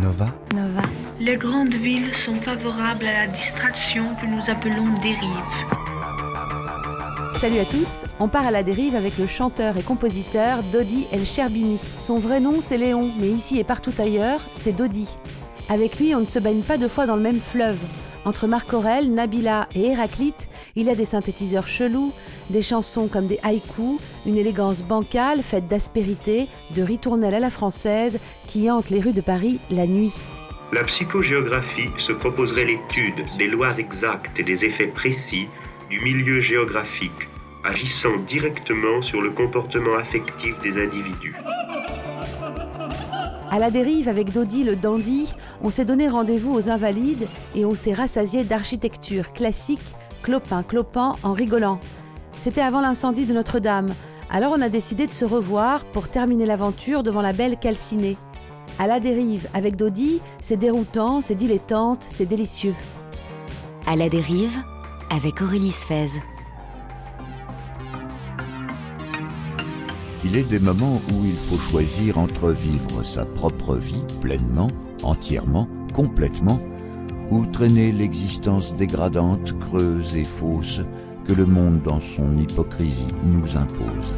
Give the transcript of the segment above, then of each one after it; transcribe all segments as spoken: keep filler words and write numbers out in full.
Nova. Nova. Les grandes villes sont favorables à la distraction que nous appelons dérive. Salut à tous, on part à la dérive avec le chanteur et compositeur Dodi El Cherbini. Son vrai nom c'est Léon, mais ici et partout ailleurs, c'est Dodi. Avec lui, on ne se baigne pas deux fois dans le même fleuve. Entre Marc Aurèle, Nabila et Héraclite, il y a des synthétiseurs chelous, des chansons comme des haïkus, une élégance bancale faite d'aspérité, de ritournelles à la française qui hantent les rues de Paris la nuit. La psychogéographie se proposerait l'étude des lois exactes et des effets précis du milieu géographique, agissant directement sur le comportement affectif des individus. À la dérive avec Dodi le dandy, on s'est donné rendez-vous aux Invalides et on s'est rassasié d'architecture classique, clopin-clopant en rigolant. C'était avant l'incendie de Notre-Dame, alors on a décidé de se revoir pour terminer l'aventure devant la belle calcinée. À la dérive avec Dodi, c'est déroutant, c'est dilettante, c'est délicieux. À la dérive avec Aurélie Sfez. Il est des moments où il faut choisir entre vivre sa propre vie pleinement, entièrement, complètement, ou traîner l'existence dégradante, creuse et fausse que le monde dans son hypocrisie nous impose.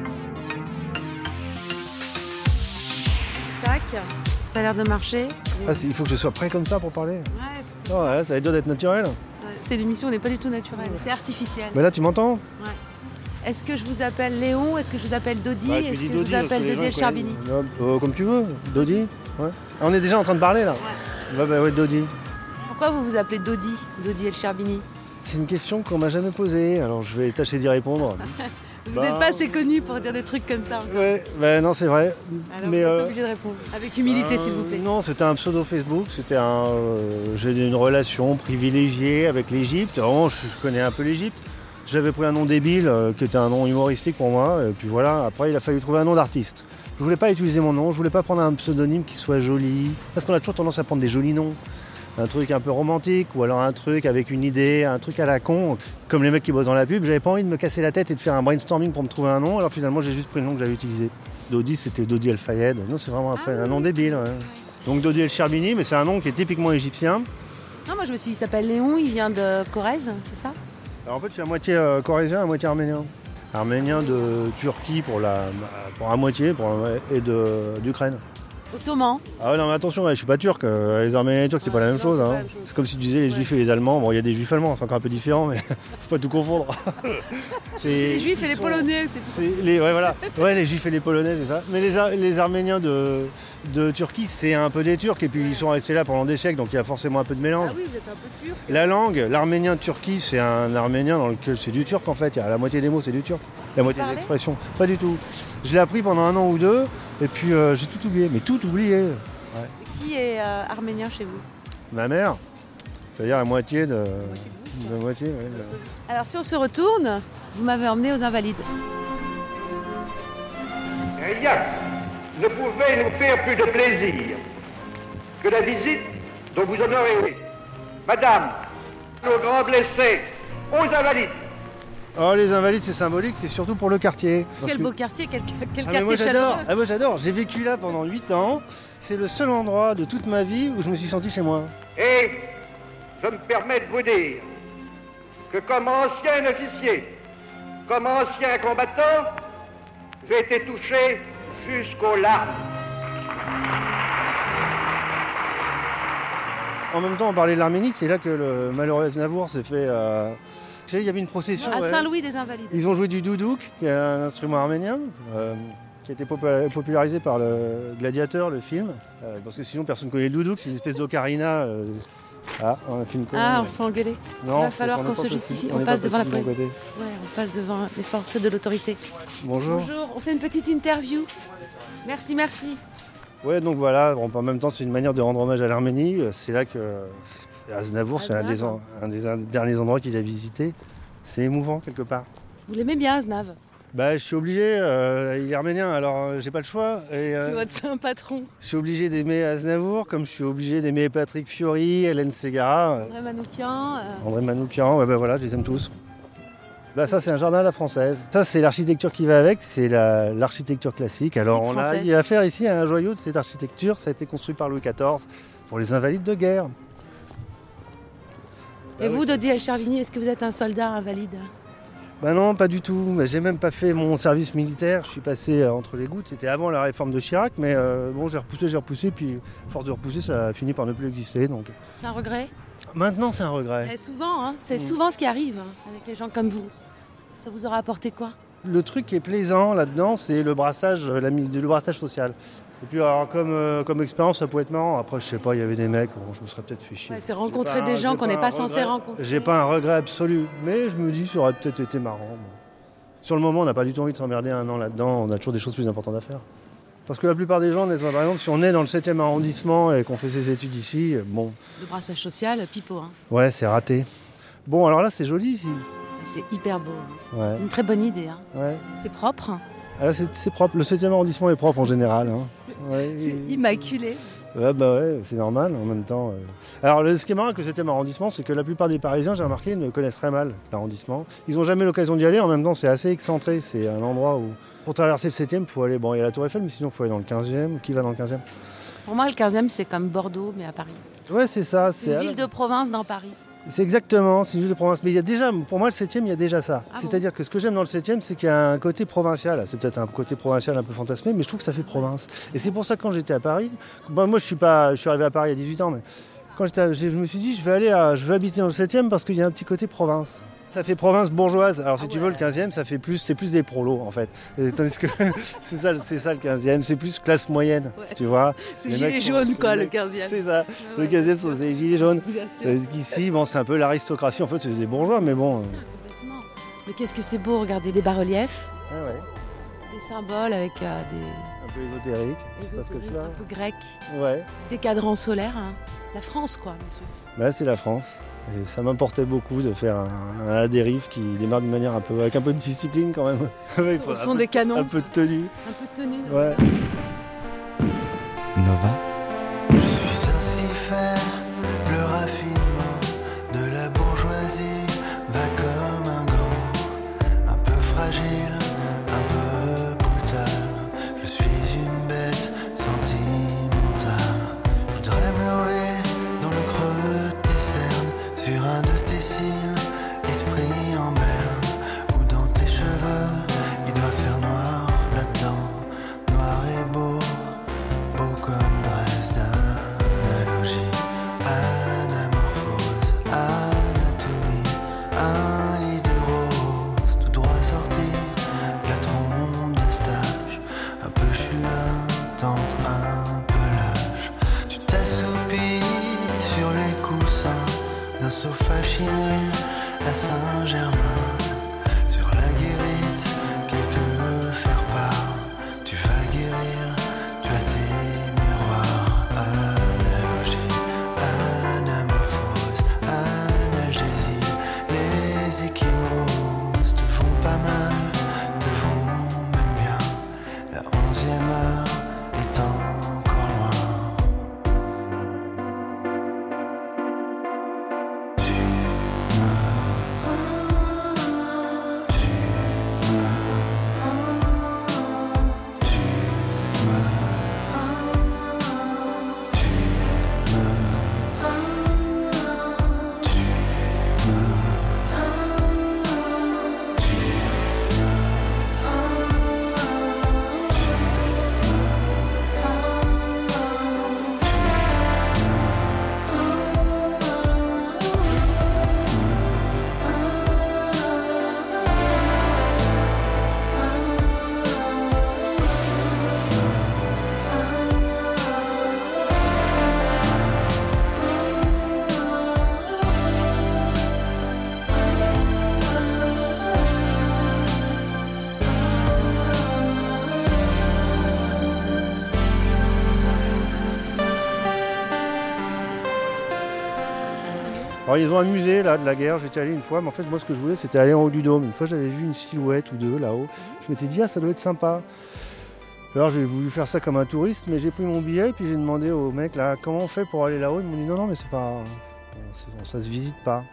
Tac, ça a l'air de marcher. Ah, il faut que je sois prêt comme ça pour parler. Ouais. Oh, ouais, ça va être dur d'être naturel. C'est l'émission n'est pas du tout naturelle, c'est artificiel. Mais là, tu m'entends? Ouais. Est-ce que je vous appelle Léon? Est-ce que je vous appelle Dodi? Ouais, Est-ce que Dodi, je vous appelle Dodi El Cherbini? euh, Comme tu veux, Dodi. Ouais. On est déjà en train de parler là. Ouais. Ouais, bah, ouais, Dodi. Pourquoi vous vous appelez Dodi, Dodi El Cherbini? C'est une question qu'on m'a jamais posée, alors je vais tâcher d'y répondre. Vous bah... n'êtes pas assez connu pour dire des trucs comme ça. Ouais, bah non, c'est vrai. Alors mais vous êtes euh... obligé de répondre. Avec humilité, euh, s'il vous plaît. Non, c'était un pseudo Facebook. C'était un. Euh, j'ai une relation privilégiée avec l'Égypte. Vraiment, je, je connais un peu l'Égypte. J'avais pris un nom débile, euh, qui était un nom humoristique pour moi. Et puis voilà, après, il a fallu trouver un nom d'artiste. Je voulais pas utiliser mon nom, je voulais pas prendre un pseudonyme qui soit joli. Parce qu'on a toujours tendance à prendre des jolis noms. Un truc un peu romantique, ou alors un truc avec une idée, un truc à la con, comme les mecs qui bossent dans la pub. J'avais pas envie de me casser la tête et de faire un brainstorming pour me trouver un nom, alors finalement j'ai juste pris le nom que j'avais utilisé. Dodi, c'était Dodi El Fayed. Non, c'est vraiment après, ah, un nom oui, débile. Ouais. Donc Dodi El Cherbini, mais c'est un nom qui est typiquement égyptien. Non, moi je me suis dit, il s'appelle Léon, il vient de Corrèze, c'est ça? Alors en fait, je suis à moitié euh, corrézien, à moitié arménien. Arménien de Turquie pour la, pour à moitié, pour, et de, d'Ukraine. Ottoman. Ah ouais, non mais attention, ouais, je suis pas turc, euh, les Arméniens et les Turcs c'est pas la même, non, chose, hein. Même chose. C'est comme si tu disais les Juifs ouais. et les Allemands, bon il y a des Juifs allemands, c'est encore un peu différent, mais faut pas tout confondre. c'est les Juifs et les sont... Polonais, c'est tout. C'est les, ouais voilà, ouais les Juifs et les Polonais c'est ça. Mais les, Ar- les Arméniens de, de Turquie c'est un peu des Turcs et puis ouais. ils sont restés là pendant des siècles donc il y a forcément un peu de mélange. Ah oui, vous êtes un peu turc. La langue, l'arménien de Turquie c'est un arménien dans lequel c'est du turc en fait, il y a la moitié des mots c'est du turc, la moitié des expressions, pas du tout. Je l'ai appris pendant un an ou deux et puis euh, j'ai tout oublié, mais tout oublié. Ouais. Qui est euh, arménien chez vous? Ma mère, c'est-à-dire la moitié de... La moitié, de moitié ouais, de... Alors si on se retourne, vous m'avez emmené aux Invalides. Rien ne pouvait nous faire plus de plaisir que la visite dont vous honorez Madame, nos grands blessés, aux Invalides. Oh les Invalides c'est symbolique, c'est surtout pour le quartier. Quel que... beau quartier, quel, quel ah, quartier moi, chaleureux. j'adore. Ah moi j'adore, j'ai vécu là pendant huit ans. C'est le seul endroit de toute ma vie où je me suis senti chez moi. Et je me permets de vous dire que comme ancien officier, comme ancien combattant, j'ai été touché jusqu'aux larmes. En même temps on parlait de l'Arménie, c'est là que le malheureux Aznavour s'est fait... Euh... Tu sais, il y avait une procession... À ouais. Saint-Louis des Invalides. Ils ont joué du doudouk, qui est un instrument arménien. Euh... qui a été popularisé par le Gladiateur, le film. Euh, parce que sinon, personne ne connaît le doudouk, c'est une espèce d'ocarina. Euh... Ah, un film connu. Ah, on se fait engueuler. Non, il va falloir qu'on se justifie. On, on passe devant la police. Ouais, on passe devant les forces de l'autorité. Bonjour. Bonjour, on fait une petite interview. Merci, merci. Ouais, donc voilà, bon, en même temps, c'est une manière de rendre hommage à l'Arménie. C'est là que Aznavour, c'est un des, en... un des un derniers endroits qu'il a visité. C'est émouvant, quelque part. Vous l'aimez bien, Aznav? Bah, je suis obligé, euh, il est arménien, alors euh, j'ai pas le choix. Et, euh, c'est votre saint patron. Je suis obligé d'aimer Aznavour, comme je suis obligé d'aimer Patrick Fiori, Hélène Ségara. André Manoukian. Euh... André Manoukian, ouais, bah voilà, je les aime tous. Bah ça c'est un jardin à la française. Ça c'est l'architecture qui va avec, c'est la, l'architecture classique. Alors on a eu affaire ici à un joyau de cette architecture, ça a été construit par Louis quatorze pour les invalides de guerre. Et bah vous, oui. Dodi El-Chervini, est-ce que vous êtes un soldat invalide ? Bah non, pas du tout. J'ai même pas fait mon service militaire, je suis passé entre les gouttes. C'était avant la réforme de Chirac, mais euh, bon j'ai repoussé, j'ai repoussé, puis force de repousser ça a fini par ne plus exister. Donc. C'est un regret ? Maintenant c'est un regret. Et souvent, hein, c'est mmh. souvent ce qui arrive hein, avec les gens comme vous. Ça vous aura apporté quoi ? Le truc qui est plaisant là-dedans, c'est le brassage, la, le brassage social. Et puis alors comme, euh, comme expérience, ça pouvait être marrant. Après, je sais pas, il y avait des mecs, bon, je me serais peut-être fait chier. Ouais, c'est rencontrer des un, gens qu'on n'est pas, pas censé rencontrer. J'ai pas un regret absolu, mais je me dis ça aurait peut-être été marrant. Bon. Sur le moment, on n'a pas du tout envie de s'emmerder un an là-dedans, on a toujours des choses plus importantes à faire. Parce que la plupart des gens, par exemple, si on est dans le septième arrondissement et qu'on fait ses études ici, bon... Le brassage social, pipeau. Hein. Ouais, c'est raté. Bon, alors là, c'est joli ici. C'est hyper beau. Hein. Ouais. Une très bonne idée. Hein. Ouais. C'est propre. Ah, c'est, c'est propre. Le septième arrondissement est propre en général. Hein. Ouais, c'est et... immaculé. Ouais, bah ouais, c'est normal en même temps. Euh... Alors, le, ce qui est marrant avec le septième arrondissement, c'est que la plupart des Parisiens, j'ai remarqué, ne connaissent très mal l'arrondissement. Ils n'ont jamais l'occasion d'y aller. En même temps, c'est assez excentré. C'est un endroit où, pour traverser le septième, il faut aller. Bon, il y a la Tour Eiffel, mais sinon, il faut aller dans le quinzième. Qui va dans le quinzième ? Pour moi, le quinzième, c'est comme Bordeaux, mais à Paris. Ouais, c'est ça. C'est, c'est une ville la... de province dans Paris. C'est exactement, c'est une ville de province. Mais il y a déjà, pour moi, le septième, il y a déjà ça. Ah C'est-à-dire bon que ce que j'aime dans le septième, c'est qu'il y a un côté provincial. C'est peut-être un côté provincial un peu fantasmé, mais je trouve que ça fait province. Et c'est pour ça que quand j'étais à Paris, bon, moi je suis pas, je suis arrivé à Paris à dix-huit ans, mais quand j'étais, à, je me suis dit, je vais aller, à, je vais habiter dans le septième parce qu'il y a un petit côté province. Ça fait province bourgeoise. Alors si ah ouais. tu veux, le quinzième, ça fait plus, c'est plus des prolos en fait. Et, tandis que c'est ça, c'est ça le quinzième, c'est plus classe moyenne, ouais. tu vois. C'est les gilets jaunes sont, quoi, le quinzième. C'est ça. Ouais, le quinzième, c'est les gilets jaunes. Parce qu'ici, bon, c'est un peu l'aristocratie. En fait, c'est des bourgeois, mais bon. C'est ça, complètement. Mais qu'est-ce que c'est beau, regardez des bas-reliefs. Ah ouais. Des symboles avec euh, des. Un peu ésotériques. Parce que ça. Un peu grec. Ouais. Des cadrans solaires. Hein. La France, quoi, monsieur. Bah, c'est la France. Et ça m'importait beaucoup de faire un, un à la dérive qui démarre d'une manière un peu, avec un peu de discipline quand même. Avec Ce sont des canons. Un peu de tenue. Un peu de tenue. Ouais. Nova. Je suis ainsi faire le raffinement de la bourgeoisie va comme un gant, un peu fragile, un peu brutal. Je suis une bête sentimentale. Je voudrais me louer dans le creux de tes cernes, sur un de tes cils, l'esprit en berne, ou dans tes cheveux, il doit faire noir là-dedans, noir et beau, beau comme Dresden. Analogie, anamorphose, anatomie, un lit de rose, tout droit sorti, la trompe de stage, un peu chulintante, un peu lâche. Tu t'assoupis sur les coussins d'un sofa chiné à Saint-Germain, sur la guérite, quelques faire-part. Tu vas guérir, tu as tes miroirs. Analogie, anamorphose, analgésie. Les échymoses te font pas mal, te font même bien. La onzième heure est encore loin. Tu Alors ils ont un musée là de la guerre, j'étais allé une fois, mais en fait moi ce que je voulais c'était aller en haut du dôme. Une fois j'avais vu une silhouette ou deux là-haut, je m'étais dit ah ça doit être sympa. Alors j'ai voulu faire ça comme un touriste, mais j'ai pris mon billet et puis j'ai demandé au mec là comment on fait pour aller là-haut. Ils m'ont dit non non mais c'est pas, c'est, ça se visite pas.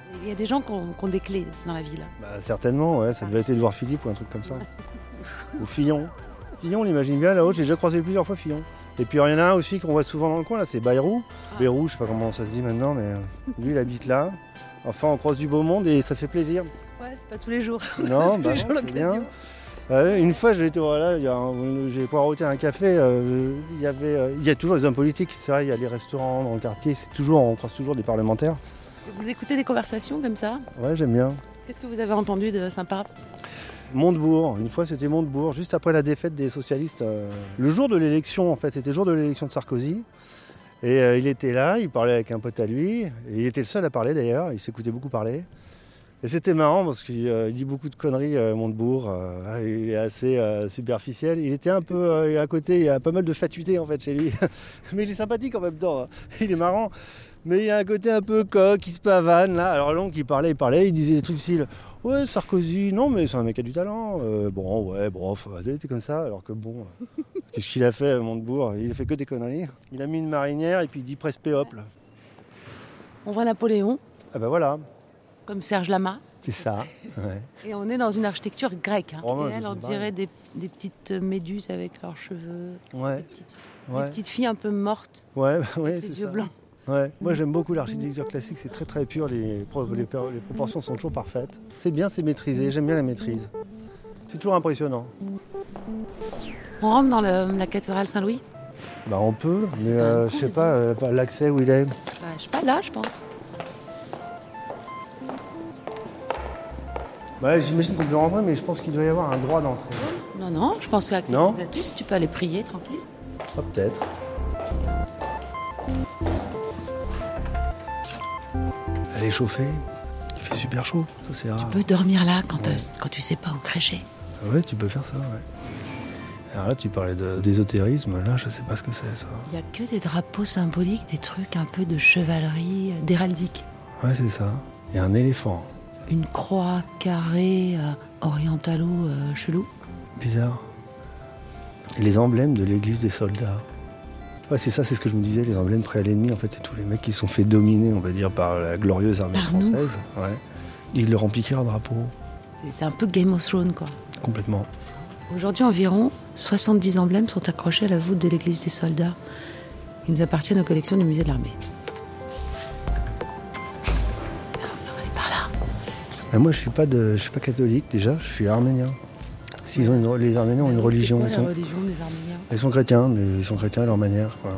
Il y a des gens qui ont, qui ont des clés dans la ville. Bah, certainement, ouais, ça devait être Édouard Philippe ou un truc comme ça. Ou Fillon. Fillon, on l'imagine bien là-haut, j'ai déjà croisé plusieurs fois Fillon. Et puis il y en a un aussi qu'on voit souvent dans le coin, là, c'est Bayrou. Ah. Bayrou, je sais pas comment ça se dit maintenant, mais lui il habite là. Enfin, on croise du beau monde et ça fait plaisir. Ouais, c'est pas tous les jours. Non, tous bah, les jours c'est bien. Euh, une fois, j'ai été voilà, il y a un, j'ai poireauté un café. Euh, il y avait, euh, il y a toujours des hommes politiques. C'est vrai, il y a des restaurants dans le quartier. C'est toujours, on croise toujours des parlementaires. Vous écoutez des conversations comme ça? Ouais, j'aime bien. Qu'est-ce que vous avez entendu de sympa? Montebourg. Une fois, c'était Montebourg, juste après la défaite des socialistes. Euh, le jour de l'élection, en fait, c'était le jour de l'élection de Sarkozy. Et euh, il était là, il parlait avec un pote à lui. Et il était le seul à parler d'ailleurs. Il s'écoutait beaucoup parler. Et c'était marrant parce qu'il euh, dit beaucoup de conneries, euh, Montebourg. Euh, il est assez euh, superficiel. Il était un peu euh, à côté, il y a pas mal de fatuité en fait chez lui. Mais il est sympathique en même temps. Hein. Il est marrant. Mais il y a un côté un peu coq, il se pavane là. Alors l'oncle il parlait, il parlait, il disait des trucs style ouais, Sarkozy, non mais c'est un mec qui a du talent. Euh, bon, ouais, brof, c'est comme ça. Alors que bon, euh, qu'est-ce qu'il a fait, Montebourg? Il a fait que des conneries. Il a mis une marinière et puis il dit presse péople. On voit Napoléon. Ah ben voilà. Comme Serge Lama. C'est ça, ouais. Et on est dans une architecture grecque. Hein. Oh, et elle, on dirait des, des petites méduses avec leurs cheveux. Ouais. Des petites, ouais. des petites filles un peu mortes. Ouais, ouais. Avec les yeux ça. blancs. Ouais. Moi j'aime beaucoup l'architecture classique, c'est très très pur, les, pro- les, les proportions sont toujours parfaites. C'est bien, c'est maîtrisé, j'aime bien la maîtrise. C'est toujours impressionnant. On rentre dans le, la cathédrale Saint-Louis? Bah on peut, ah, mais euh, je sais pas, euh, l'accès où il est. Bah, je sais pas, là je pense. Bah, j'imagine qu'on peut rentrer, mais je pense qu'il doit y avoir un droit d'entrée. Non, non, je pense que accessible à tous, tu peux aller prier tranquille. Ah, peut-être. Elle est chauffée, il fait super chaud, ça c'est rare. Tu peux dormir là quand, ouais. quand tu sais pas où crècher. Ouais, tu peux faire ça, ouais. Alors là, tu parlais de, d'ésotérisme, là, je sais pas ce que c'est ça. Il y a que des drapeaux symboliques, des trucs un peu de chevalerie, d'héraldique. Ouais, c'est ça. Il y a un éléphant. Une croix carrée euh, orientalo euh, chelou. Bizarre. Et les emblèmes de l'église des soldats. Ouais, c'est ça, c'est ce que je me disais, les emblèmes prêts à l'ennemi. En fait, c'est tous les mecs qui se sont fait dominer, on va dire, par la glorieuse armée par française. Nous. Ouais. Ils leur ont piqué leur drapeau. C'est, c'est un peu Game of Thrones, quoi. Complètement. Aujourd'hui, environ soixante-dix emblèmes sont accrochés à la voûte de l'église des soldats. Ils appartiennent aux collections du musée de l'armée. Mais moi, je suis pas de, je suis pas catholique déjà. Je suis arménien. S'ils ont une, les Arméniens ont une religion. C'est quoi, ils la sont, religion des Arméniens? Ils sont chrétiens, mais ils sont chrétiens à leur manière, quoi.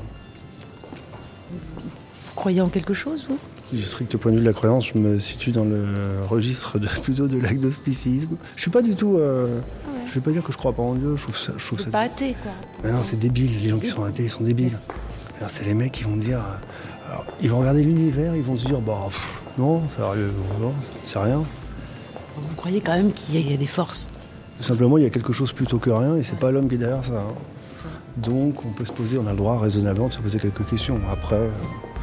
Vous croyez en quelque chose, vous? Du strict point de vue de la croyance, je me situe dans le registre de, plutôt de l'agnosticisme. Je suis pas du tout. Euh, ah ouais. Je vais pas dire que je crois pas en Dieu. Je trouve ça. Je trouve c'est ça pas athée, quoi. Mais non, c'est débile. Les gens qui sont athées, ils sont débiles. Alors, c'est les mecs qui vont dire. Alors, ils vont regarder l'univers, ils vont se dire, bah pff, non, sérieux, non, c'est rien. Vous croyez quand même qu'il y a, il y a des forces? Tout simplement, il y a quelque chose plutôt que rien, et c'est pas l'homme qui est derrière ça. Hein. Donc, on peut se poser, on a le droit raisonnablement de se poser quelques questions. Après. Euh...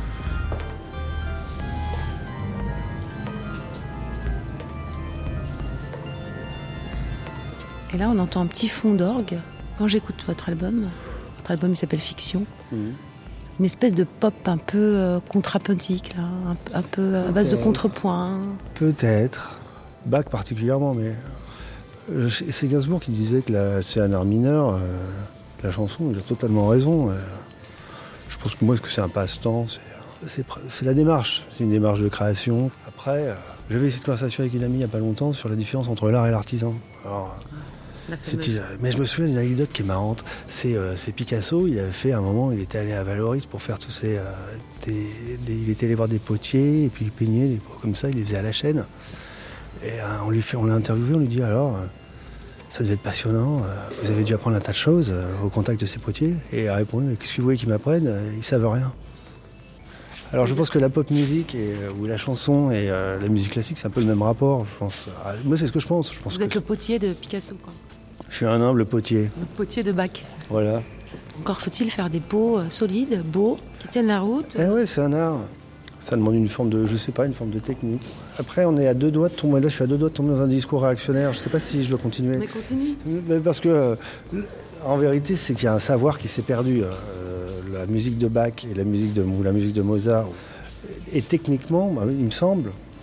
Et là, on entend un petit fond d'orgue. Quand j'écoute votre album, votre album il s'appelle Fiction, mmh. une espèce de pop un peu euh, contrapuntique, là, un, un peu à base de contrepoint. Peut-être. Bach particulièrement, mais euh, c'est Gainsbourg qui disait que la, c'est un art mineur, euh, la chanson, il a totalement raison. Euh, je pense que moi, que c'est un passe-temps, c'est, c'est, c'est la démarche, c'est une démarche de création. Après, euh, j'avais eu cette conversation avec une amie il n'y a pas longtemps sur la différence entre l'art et l'artisan. Alors, c'est, mais je me souviens d'une anecdote qui est marrante. C'est, euh, c'est Picasso, il avait fait à un moment, il était allé à Valoris pour faire tous ces... Euh, des, des, il était allé voir des potiers, et puis il peignait des pots comme ça, il les faisait à la chaîne. Et euh, on, lui fait, on l'a interviewé, on lui dit alors, euh, ça devait être passionnant, euh, vous avez dû apprendre un tas de choses euh, au contact de ces potiers. Et il a répondu, qu'est-ce que vous voulez qu'ils m'apprennent, euh, ils savent rien. Alors je pense que la pop musique et, euh, ou la chanson et euh, la musique classique, c'est un peu le même rapport, je pense. Ah, moi c'est ce que je pense. Je pense vous que êtes le potier de Picasso, quoi. Je suis un humble potier. Le potier de Bach. Voilà. Encore faut-il faire des pots euh, solides, beaux, qui tiennent la route. Eh ouais, c'est un art. Ça demande une forme de, je sais pas, une forme de technique. Après, on est à deux doigts de tomber, là je suis à deux doigts de tomber dans un discours réactionnaire. Je sais pas si je dois continuer. Mais continue. Mais parce que, euh, en vérité, c'est qu'il y a un savoir qui s'est perdu. Euh, la musique de Bach et la musique de, ou la musique de Mozart. Et techniquement, bah, il me semble,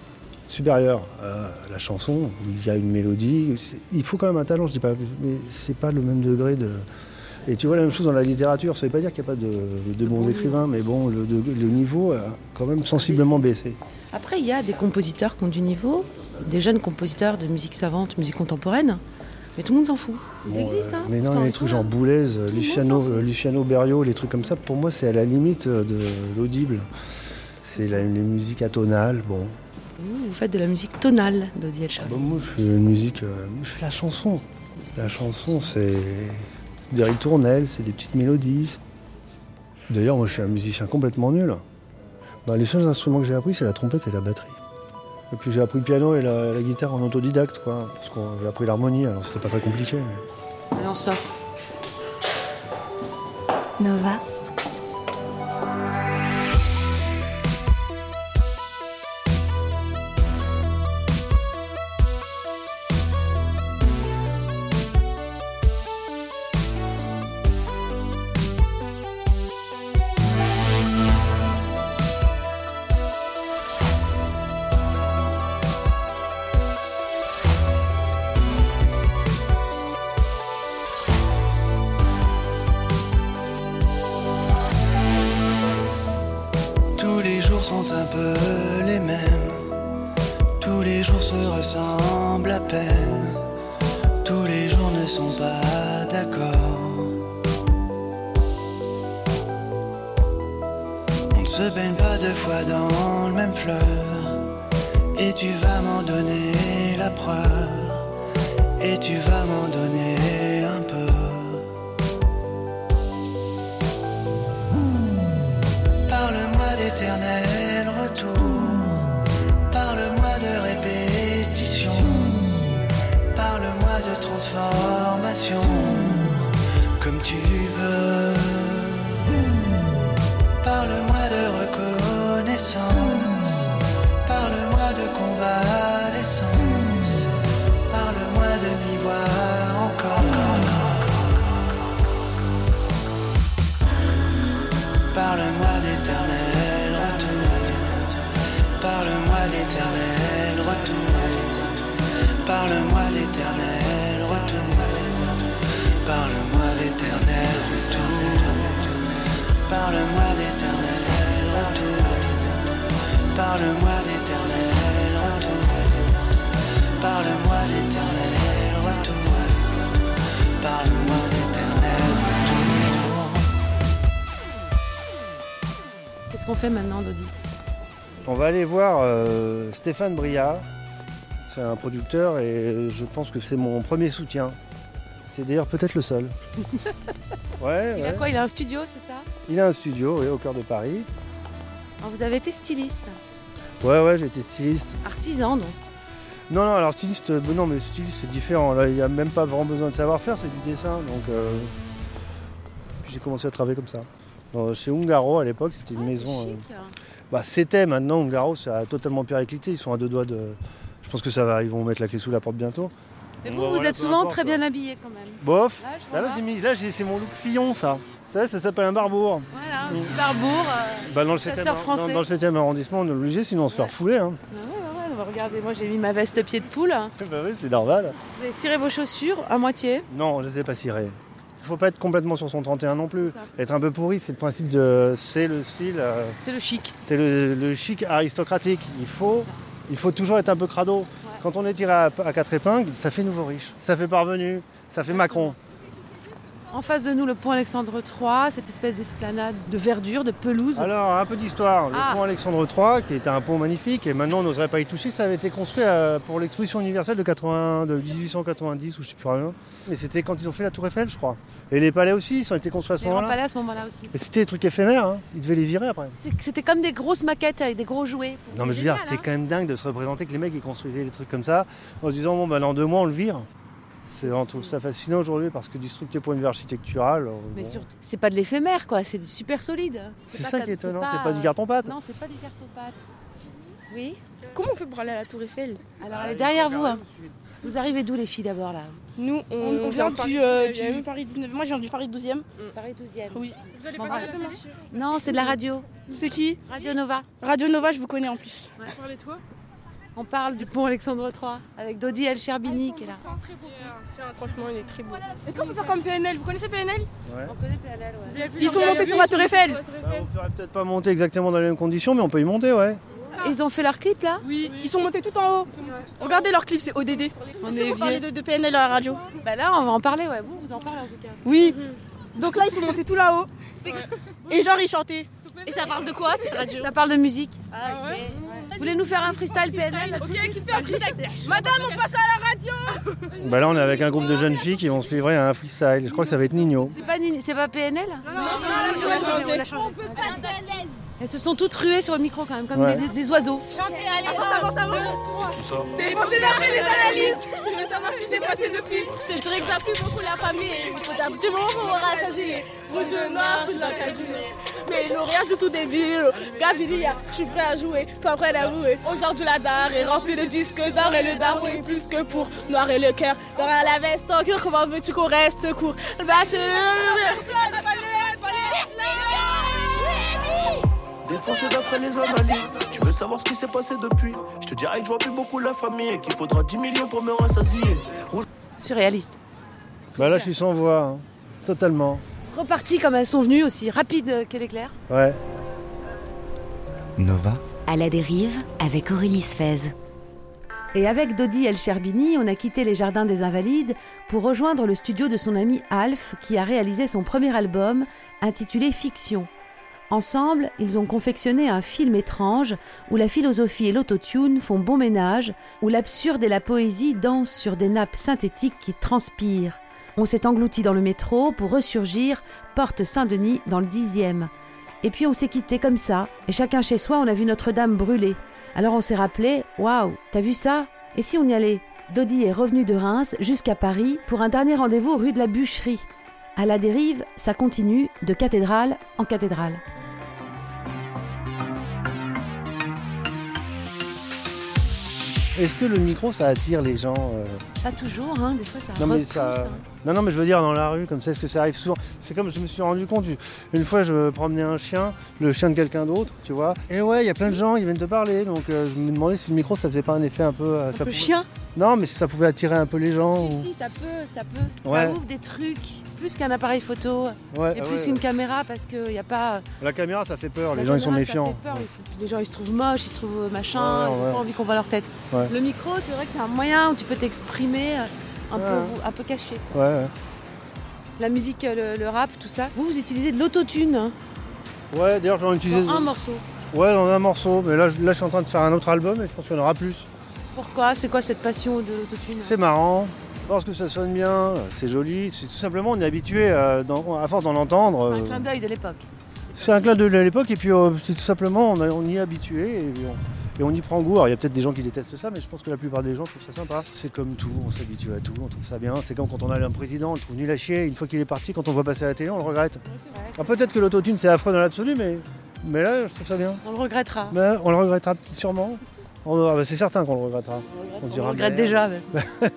supérieur à la chanson, où il y a une mélodie. C'est, il faut quand même un talent, je dis pas, mais c'est pas le même degré de... Et tu vois la même chose dans la littérature, ça veut pas dire qu'il n'y a pas de, de bons écrivains, mais bon, le, de, le niveau a quand même sensiblement baissé. Après, il y a des compositeurs qui ont du niveau, des jeunes compositeurs de musique savante, musique contemporaine, mais tout le monde s'en fout. Ils Bon, existent, euh, hein. Mais non, Pourtant, les ils trucs sont genre là. Boulez, le monde Luciano, s'en fout. Luciano Berio, les trucs comme ça, pour moi, c'est à la limite de l'audible. C'est la, les musiques atonales, bon. Vous, vous faites de la musique tonale, Dodi El Cherbi. Bon, moi, je fais une musique, euh, je fais la chanson. La chanson, c'est des ritournelles, c'est des petites mélodies. D'ailleurs, moi, je suis un musicien complètement nul. Bah, les seuls instruments que j'ai appris, c'est la trompette et la batterie. Et puis j'ai appris le piano et la, la guitare en autodidacte, quoi. Parce que j'ai appris l'harmonie, alors c'était pas très compliqué. Mais... Allez, on sort. Nova. Tous les jours sont un peu les mêmes. Tous les jours se ressemblent à peine. Tous les jours ne sont pas d'accord. On ne se baigne pas deux fois dans le même fleuve. Et tu vas m'en donner la preuve. Et tu vas m'en donner un peu. Parle-moi d'éternel retour. Parle-moi de répétition. Parle-moi de transformation. Comme tu veux. Parle-moi de reconnaissance. Parle-moi de convalescence. Parle-moi de m'y voir encore. Parle-moi d'éternel retour. Parle-moi d'éternel retour. Parle-moi d'éternel retour. Parle-moi d'éternel retour. Parle-moi d'éternel retour. Parle-moi d'éternel retour. Parle-moi d'éternel retour. Parle-moi d'éternel retour. Qu'est-ce qu'on fait maintenant, Dodi? On va aller voir euh, Stéphane Bria. C'est un producteur et je pense que c'est mon premier soutien. C'est d'ailleurs peut-être le seul. Ouais, Il ouais. a quoi? Il a un studio, c'est ça? Il a un studio, oui, au cœur de Paris. Alors, vous avez été styliste, Ouais, ouais, j'ai été styliste. artisan, donc. Non, non, alors styliste, euh, non, mais styliste c'est différent. Là, il n'y a même pas vraiment besoin de savoir-faire, c'est du dessin. Donc, euh, puis j'ai commencé à travailler comme ça. Dans- chez Ungaro à l'époque, c'était une Ah, maison. c'est euh, chic. Bah, c'était maintenant Ungaro, ça a totalement périclité. Ils sont à deux doigts de. Je pense que ça va, ils vont mettre la clé sous la porte bientôt. Mais Bon, vous, bah, vous voilà, êtes peu souvent importe, très bien quoi. habillé quand même. Bof. Là, je Là, là, vois. j'ai mis, là, j'ai- c'est mon look Fillon, ça. Ça, ça s'appelle un barbour. Voilà, Mm. petit barbour. euh, Bah, dans le Chasseur septième ar- français. dans- dans le septième arrondissement, on est obligé, sinon on se fait Ouais. refouler. Hein. Ah ouais, ouais, ouais, bah, regardez, moi j'ai mis ma veste pied de poule. Bah oui, c'est normal. Vous avez ciré vos chaussures à moitié. Non, je ne les ai pas cirés. Il faut pas être complètement sur son trente et un non plus. C'est ça. Être un peu pourri, c'est le principe de. C'est le style. euh, C'est le chic. c'est le, le chic aristocratique. Il faut, il faut toujours être un peu crado. Quand on est tiré à, à quatre épingles, ça fait nouveau riche. Ça fait parvenu. Ça fait Macron. En face de nous, le pont Alexandre trois, cette espèce d'esplanade de verdure, de pelouse. Alors, un peu d'histoire. Le Ah. pont Alexandre trois, qui était un pont magnifique, et maintenant on n'oserait pas y toucher, ça avait été construit euh, pour l'exposition universelle de, quatre-vingts, de dix-huit cent quatre-vingt-dix, ou je ne sais plus rien. Mais c'était quand ils ont fait la Tour Eiffel, je crois. Et les palais aussi, ils ont été construits à ce Les grands moment-là. palais à ce moment-là aussi. Et c'était des trucs éphémères, hein. Ils devaient les virer après. C'est- C'était comme des grosses maquettes avec des gros jouets. Non mais je veux dire, c'est quand même dingue de se représenter que les mecs ils construisaient des trucs comme ça en se disant bon bah dans deux mois on le vire. C'est, on trouve ça fascinant aujourd'hui parce que du strict point de vue architectural. euh, Mais bon, surtout, c'est pas de l'éphémère, quoi. C'est du super solide. c'est pas ça comme- qui est étonnant, c'est c'est pas du carton-pâte. Non, c'est pas du carton-pâte. Oui. Comment on fait pour aller à la Tour Eiffel? Alors, elle est derrière vous. hein. Vous arrivez d'où, les filles, d'abord, là? Nous, on, On- on vient vient du, du- euh, du- du Paris dix-neuf. Moi, je viens du Paris douzième. Paris douzième. Oui. Vous allez Bon, pas bah, directement Non, c'est de la radio. C'est qui? Radio Nova. Radio Nova, je vous connais en plus. Parlez-toi. On parle du pont Alexandre trois avec Dodi El Cherbini qui est là. Très beau. C'est un, franchement, il est très beau. Est-ce qu'on peut faire comme P N L? Vous connaissez P N L? Ouais. On connaît P N L, ouais. Ils sont montés sur la Tour Eiffel. Bah, on pourrait peut-être pas monter exactement dans les mêmes conditions, mais on peut y monter, ouais. Ils ont fait leur clip là? Oui, ils sont montés tout en haut. Regardez leur clip, c'est O D D. On Est-ce est que vous parlez vieux. de, de P N L à la radio? Bah là, on va en parler, ouais. Vous, vous en parlez en tout cas. Oui. Donc là, ils sont montés tout là-haut. Et genre, ils chantaient. Et ça parle de quoi cette radio? Ça parle de musique. Ah ok. Vous voulez nous faire un freestyle P N L là, tout de Ok, suite qui fait un freestyle? Madame, on passe à la radio. Bah là, on est avec un groupe de jeunes filles qui vont se livrer à un freestyle. Je crois que ça va être Nino. C'est pas, Nini- c'est pas P N L? Non, non, on a changé. On a changé. Elles se sont toutes ruées sur le micro quand même, comme Ouais. des, des- des oiseaux. Chantez, allez, avance, avance, avance. Tout ça. Défoncez d'après les analyses. Tu veux savoir ce qui s'est passé depuis? Je te dirais que la pluie beaucoup la famille. Il faut d'un petit moment pour rassasier. Rouge noir sur la casino. Mais il rien du tout débile. Gaviria, je suis prêt à jouer, pas prêt à avouer. Aujourd'hui la dare est remplie de disques d'or et le daron est plus que pour noirer le cœur. Dans la veste en cœur, comment veux-tu qu'on reste court? Défoncé d'après les analyses. Tu veux savoir ce qui s'est passé depuis? Je te dirais que je vois plus beaucoup la famille et qu'il faudra dix millions pour me rassasier. Rouge... Surréaliste. Bah là, je suis sans voix, hein. Totalement. Reparties comme elles sont venues, aussi rapides que l'éclair. Ouais. Nova. À la dérive avec Aurélie Sfez. Et avec Dodi El Cherbini, on a quitté les Jardins des Invalides pour rejoindre le studio de son ami Alf, qui a réalisé son premier album intitulé Fiction. Ensemble, ils ont confectionné un film étrange où la philosophie et l'autotune font bon ménage, où l'absurde et la poésie dansent sur des nappes synthétiques qui transpirent. On s'est englouti dans le métro pour ressurgir porte Saint-Denis dans le dixième. Et puis on s'est quitté comme ça, et chacun chez soi, on a vu Notre-Dame brûler. Alors on s'est rappelé, waouh, t'as vu ça? Et si on y allait? Dodi est revenu de Reims jusqu'à Paris pour un dernier rendez-vous rue de la Bûcherie. À la dérive, ça continue de cathédrale en cathédrale. Est-ce que le micro, ça attire les gens euh... Pas toujours, hein, des fois ça non, mais repousse. ça... hein. non, non, mais je veux dire dans la rue, comme ça, est-ce que ça arrive souvent? C'est comme je me suis rendu compte, une fois je promenais un chien, le chien de quelqu'un d'autre, tu vois. Et ouais, il y a plein de gens, ils viennent te parler, donc euh, je me demandais si le micro, ça faisait pas un effet un peu... Euh, Un ça peu pouvait... chien? Non, mais si ça pouvait attirer un peu les gens. Si, ou... si, ça peut, ça peut. Ouais. Ça ouvre des trucs, plus qu'un appareil photo, Ouais, et ah plus ouais. une caméra, parce qu'il n'y a pas... La caméra, ça fait peur, la les gens ils sont caméra, ça méfiants. fait peur, ils- Les gens ils se trouvent moches, ils se trouvent machin, Ouais, ils n'ont ouais. pas envie qu'on voit leur tête. Ouais. Le micro, c'est vrai que c'est un moyen où tu peux t'exprimer euh, un, Ouais. peu, un peu caché. Ouais, ouais. La musique, euh, le, le rap, tout ça. Vous, vous utilisez de l'autotune, hein, Ouais, d'ailleurs, j'en ai utilisé. dans un morceau. Ouais, dans un morceau, mais là, je- là, je suis en train de faire un autre album et je pense qu'il y en aura plus. Pourquoi? C'est quoi cette passion de l'autotune? C'est marrant, parce que ça sonne bien, c'est joli, c'est tout simplement, on est habitué, à, dans- à force d'en entendre. C'est un euh, clin d'œil de l'époque. C'est un clin d'œil de l'époque et puis euh, c'est tout simplement, on, a- on y est habitué et on, et on y prend goût. Alors il y a peut-être des gens qui détestent ça, mais je pense que la plupart des gens trouvent ça sympa. C'est comme tout, on s'habitue à tout, on trouve ça bien. C'est comme quand on a un président, on le trouve nul à chier. Une fois qu'il est parti, quand on voit passer à la télé, on le regrette. Alors peut-être que l'autotune c'est affreux dans l'absolu, mais, mais là je trouve ça bien. On le regrettera. Mais on le regrettera sûrement. On- ah bah, c'est certain qu'on le regrettera. On, se On dira, le regrette merde. déjà même.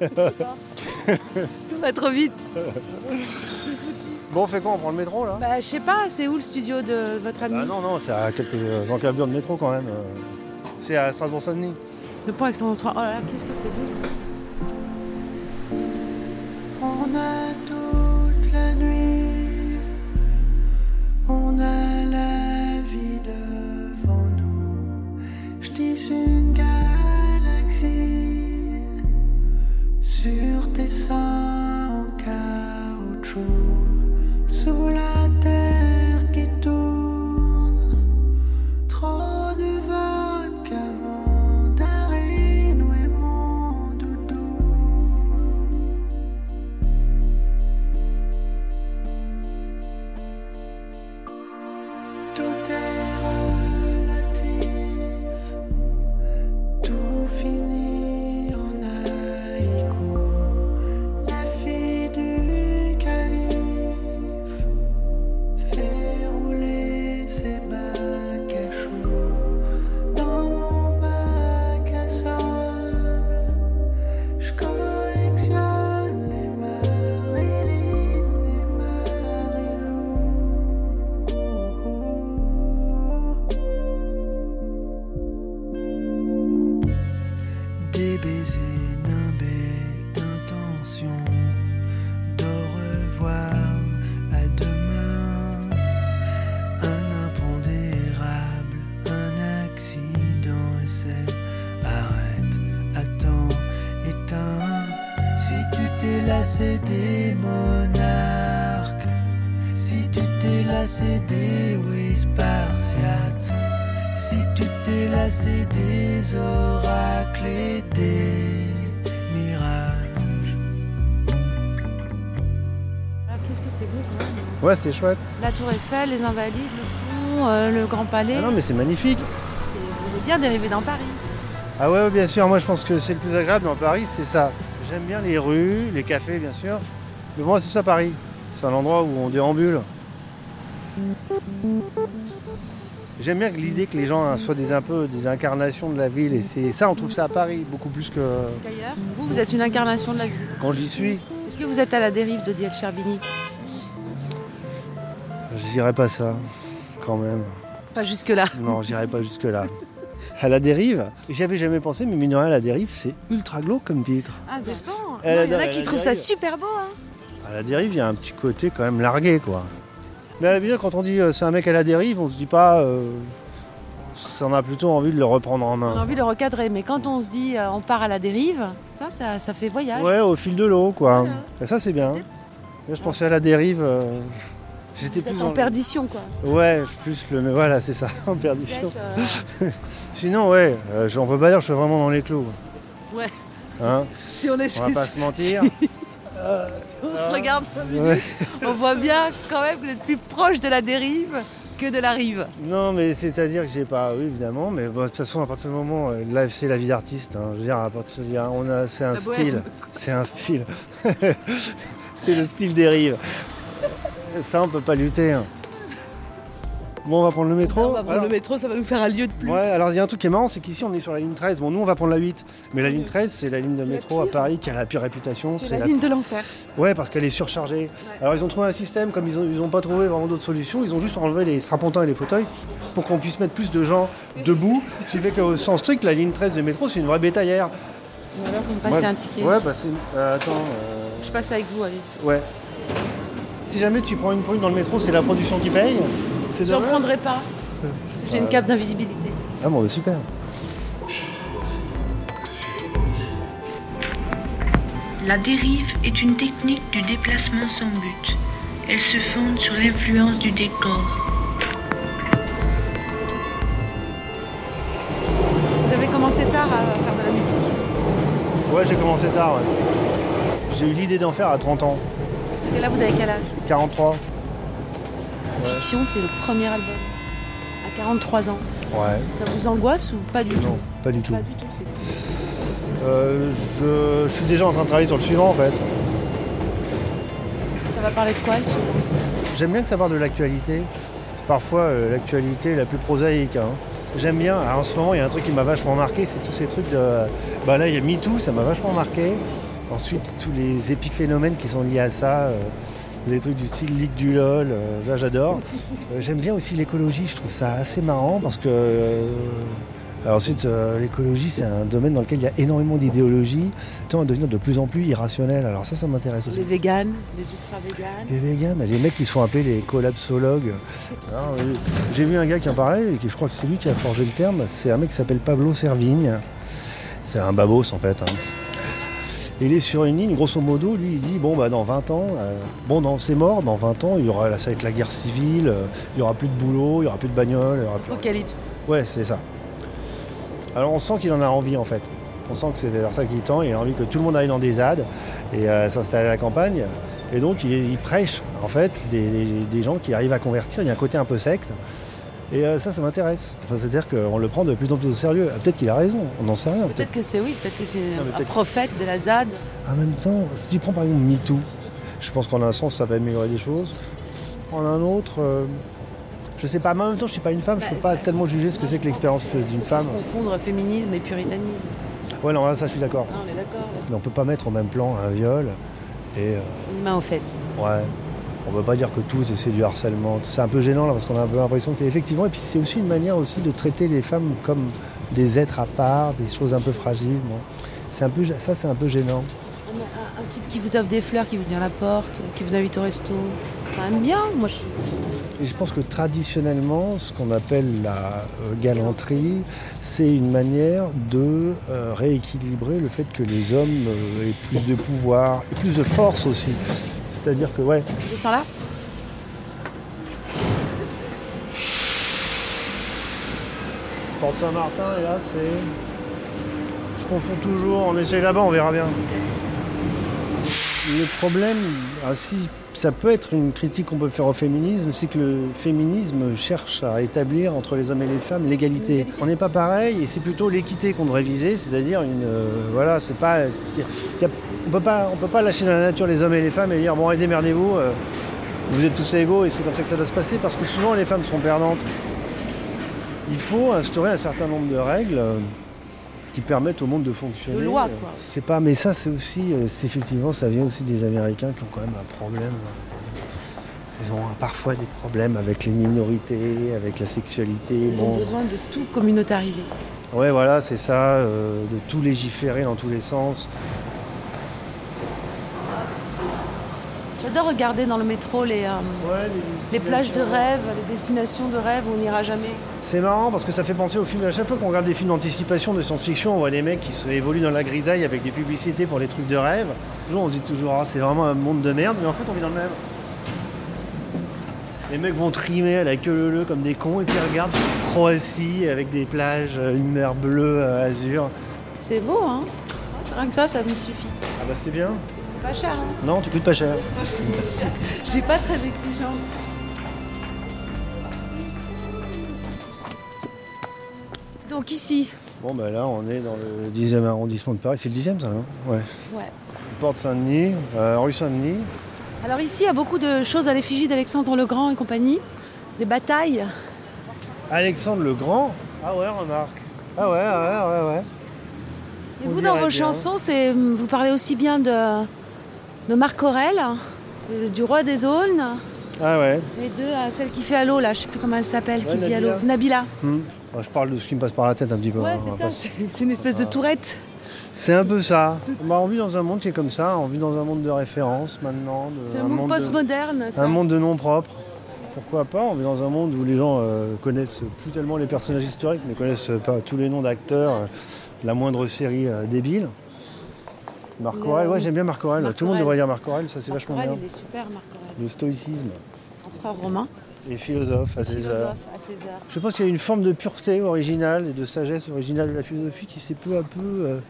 Tout va trop vite. Bon, on fait quoi? On prend le métro là? Bah, je sais pas, c'est où le studio de votre ami? Ah non, non, c'est à quelques encablures de métro quand même. euh. C'est à Strasbourg-Saint-Denis. Le pont Alexandre trois. Oh là là, qu'est-ce que c'est doux. On a toute la nuit, on a la vie devant nous. Je tisse une galaxie sur tes seins en caoutchouc, sous la terre qui tourne. Trop de vodka, mandarine, ouais mon doudou. Tout est relatif, tout finit en haïku. lassé des monarques, si tu t'es lassé des oui spartiates, si tu t'es lassé des oracles et des mirages. Ah, qu'est-ce que c'est beau quand même. Ouais, c'est chouette. La Tour Eiffel, les Invalides, le pont, euh, le Grand Palais. Ah non, mais c'est magnifique. C'est, vous êtes bien dérivé dans Paris. Ah ouais, bien sûr, moi je pense que c'est le plus agréable dans Paris, c'est ça. J'aime bien les rues, les cafés bien sûr. Mais moi c'est ça Paris. C'est un endroit où on déambule. J'aime bien l'idée que les gens soient des, un peu des incarnations de la ville. Et c'est ça, on trouve ça à Paris, beaucoup plus que... D'ailleurs, vous, vous êtes une incarnation de la ville. Quand j'y suis. Est-ce que vous êtes à la dérive de El Cherbini? Je dirais pas ça, quand même. Pas jusque-là. Non, j'irai pas jusque-là. À la dérive, j'y avais jamais pensé, mais mine de rien, à la dérive, c'est ultra glauque comme titre. Ah, dépend. Elle Non, il y en adore, a qui elle trouvent adore. ça super beau. Hein. À la dérive, il y a un petit côté quand même largué, quoi. Mais à la bien, quand on dit euh, c'est un mec à la dérive, on se dit pas... Euh, on a plutôt envie de le reprendre en main. On a envie de le recadrer, mais quand on se dit euh, on part à la dérive, ça, ça, ça fait voyage. Ouais, au fil de l'eau, quoi. Voilà. Et ça, c'est bien. Là, je pensais à la dérive... Euh, j'étais Vous êtes plus en dans le- perdition, quoi. Ouais, plus le... mais Voilà, c'est ça, en Vous perdition. êtes, euh, Sinon, ouais, euh, j'en peux pas dire, je suis vraiment dans les clous. Ouais. Hein, Si on est on va pas se mentir. Euh, on se ah, regarde cinq minutes, ouais. on voit bien quand même que vous êtes plus proche de la dérive que de la rive. Non, mais c'est-à-dire que j'ai pas, oui, évidemment, mais bon, de toute façon, à partir du moment, euh, là, c'est la vie d'artiste. Hein, je veux dire, à partir du- on a, c'est un La bohème. style, c'est un style, c'est le style des rives. Ça, on peut pas lutter. Hein. Bon, on va prendre le métro. On va prendre alors. le métro, ça va nous faire un lieu de plus. Ouais, alors il y a un truc qui est marrant, c'est qu'ici on est sur la ligne treize. Bon, nous on va prendre la huit, mais la ligne treize, c'est la ligne de C'est la métro à pire. Paris qui a la pire réputation. C'est la ligne de l'enfer. Ouais, parce qu'elle est surchargée. Alors ils ont trouvé un système, comme ils ont, ils ont pas trouvé vraiment d'autres solutions, ils ont juste enlevé les strapontins et les fauteuils pour qu'on puisse mettre plus de gens debout. Ce qui fait qu'au sens strict, la ligne treize de métro, c'est une vraie bétaillère. Ou alors vous me passez Ouais. un ticket. Ouais, bah c'est... euh, attends... euh, Je passe avec vous, allez. Ouais. Si jamais tu prends une prune dans le métro, c'est la production qui paye. C'est J'en dommage. prendrai pas. J'ai une cape d'invisibilité. Ah bon, bah super. La dérive est une technique du déplacement sans but. Elle se fonde sur l'influence du décor. Vous avez commencé tard à faire de la musique. Ouais, j'ai commencé tard, ouais. J'ai eu l'idée d'en faire à trente ans. C'était là, vous avez quel âge? quarante-trois. Fiction, c'est le premier album. À quarante-trois ans. Ouais. Ça vous angoisse ou pas du tout? Non, pas du tout. Pas du tout, c'est Euh, je, je suis déjà en train de travailler sur le suivant en fait. Ça va parler de quoi, le suivant? J'aime bien que ça parle de l'actualité. Parfois euh, l'actualité la plus prosaïque. Hein. J'aime bien. Alors, en ce moment, il y a un truc qui m'a vachement marqué, c'est tous ces trucs de. Bah là, il y a MeToo, ça m'a vachement marqué. Ensuite, tous les épiphénomènes qui sont liés à ça. Euh, des trucs du style Ligue du LOL, euh, ça j'adore. Euh, j'aime bien aussi l'écologie, je trouve ça assez marrant parce que. Euh, alors ensuite, euh, l'écologie, c'est un domaine dans lequel il y a énormément d'idéologie, tend à devenir de plus en plus irrationnel. Alors ça, ça m'intéresse aussi. Les véganes, les ultra-véganes. Les véganes, les mecs qui se font appeler les collapsologues. Alors, euh, j'ai vu un gars qui en parlait, et qui, je crois que c'est lui qui a forgé le terme, c'est un mec qui s'appelle Pablo Servigne. C'est un babos en fait. Hein. Il est sur une ligne, grosso modo, lui il dit, bon bah dans vingt ans, euh, bon dans c'est mort, dans vingt ans, il y aura, là ça va être la guerre civile, euh, il y aura plus de boulot, il y aura plus de bagnole, il y aura plus... Apocalypse. Ouais, c'est ça. Alors on sent qu'il en a envie en fait. On sent que c'est vers ça qu'il tend, il a envie que tout le monde aille dans des Z A D et euh, s'installer à la campagne. Et donc il, il prêche en fait des, des, des gens qui arrivent à convertir, il y a un côté un peu secte. Et euh, ça, ça m'intéresse. Enfin, c'est-à-dire qu'on le prend de plus en plus au sérieux. Ah, peut-être qu'il a raison, on n'en sait rien. Peut-être Peut-être. que c'est oui, peut-être que c'est mais un peut-être- prophète de la Z A D. En même temps, si tu prends par exemple MeToo, je pense qu'en un sens ça va améliorer des choses. En un autre, euh, je sais pas, mais en même temps je suis pas une femme, je peux pas tellement juger ce que c'est que l'expérience d'une femme. Confondre féminisme et puritanisme. Ouais, non, là, ça je suis d'accord. Ah, on est d'accord. là. Mais on peut pas mettre au même plan un viol et... euh, Une main aux fesses. ouais, on peut pas dire que tout c'est du harcèlement. C'est un peu gênant là parce qu'on a un peu l'impression qu'effectivement, et puis c'est aussi une manière aussi de traiter les femmes comme des êtres à part, des choses un peu fragiles. Bon. C'est un peu, ça c'est un peu gênant. Un, un type qui vous offre des fleurs, qui vous tient à la porte, qui vous invite au resto. C'est quand même bien, moi je Et je pense que traditionnellement, ce qu'on appelle la euh, galanterie, c'est une manière de euh, rééquilibrer le fait que les hommes euh, aient plus de pouvoir et plus de force aussi. C'est-à-dire que, ouais... Tu sens là ? Porte Saint-Martin, et là, c'est... Je confonds toujours, on essaye là-bas, on verra bien. Le problème, ah, si ça peut être une critique qu'on peut faire au féminisme, c'est que le féminisme cherche à établir entre les hommes et les femmes l'égalité. On n'est pas pareil et c'est plutôt l'équité qu'on devrait viser, c'est-à-dire une, euh, voilà, c'est pas, c'est, y a, on peut pas, on peut pas lâcher dans la nature les hommes et les femmes et dire bon, allez, démerdez-vous, euh, vous êtes tous égaux et c'est comme ça que ça doit se passer parce que souvent les femmes seront perdantes. Il faut instaurer un certain nombre de règles. Euh, qui permettent au monde de fonctionner. De loi, quoi. C'est pas, mais ça, c'est aussi, c'est effectivement, ça vient aussi des Américains qui ont quand même un problème. Ils ont parfois des problèmes avec les minorités, avec la sexualité. Ils bon. ont besoin de tout communautariser. Ouais, voilà, c'est ça, euh, de tout légiférer dans tous les sens. J'adore regarder dans le métro les, euh, ouais, les, les plages de rêve, les destinations de rêve où on n'ira jamais. C'est marrant parce que ça fait penser aux films. À chaque fois qu'on regarde des films d'anticipation de science-fiction, on voit des mecs qui se évoluent dans la grisaille avec des publicités pour les trucs de rêve. Toujours, on se dit toujours, ah, c'est vraiment un monde de merde, mais en fait, on vit dans le même. Les mecs vont trimer à la queue leu comme des cons et puis ils regardent Croatie avec des plages, une mer bleue, azur. C'est beau, hein. C'est rien que ça, ça me suffit. Ah bah c'est bien. Pas cher, hein. Non, tu coûtes pas cher. Je suis pas très exigeante. Donc ici. Bon bah là on est dans le dixième arrondissement de Paris. C'est le dixième ça, non ? Ouais. Ouais. Porte Saint-Denis, euh, rue Saint-Denis. Alors ici il y a beaucoup de choses à l'effigie d'Alexandre le Grand et compagnie. Des batailles. Alexandre le Grand ? Ah ouais, remarque. Ah ouais, ouais, ouais, ouais. Et on vous dans vos bien. chansons, c'est, vous parlez aussi bien de... de Marc Aurèle, du roi des aulnes. Ah ouais. Et de euh, celle qui fait à l'eau, là, je sais plus comment elle s'appelle, ouais, qui dit à l'eau. Nabila. Hum. Enfin, je parle de ce qui me passe par la tête un petit peu. Ouais, c'est ça, pas... c'est, c'est une espèce ah. de tourette. C'est un peu ça. Bah, on vit dans un monde qui est comme ça, on vit dans un monde de référence maintenant. De, c'est un, un monde postmoderne, de... ça. Un monde de noms propres. Pourquoi pas ? On vit dans un monde où les gens euh, connaissent plus tellement les personnages historiques, mais connaissent pas tous les noms d'acteurs, euh, la moindre série euh, débile. Marc Aurèle, ouais, j'aime bien Marc Aurèle. Tout le monde devrait lire Marc Aurèle, ça c'est Marc vachement Aurèle, bien. Il est super, Marc Aurèle. Le stoïcisme. Empereur romain. Et philosophe à ses heures. À ses heures. Je pense qu'il y a une forme de pureté originale et de sagesse originale de la philosophie qui s'est peu à peu euh,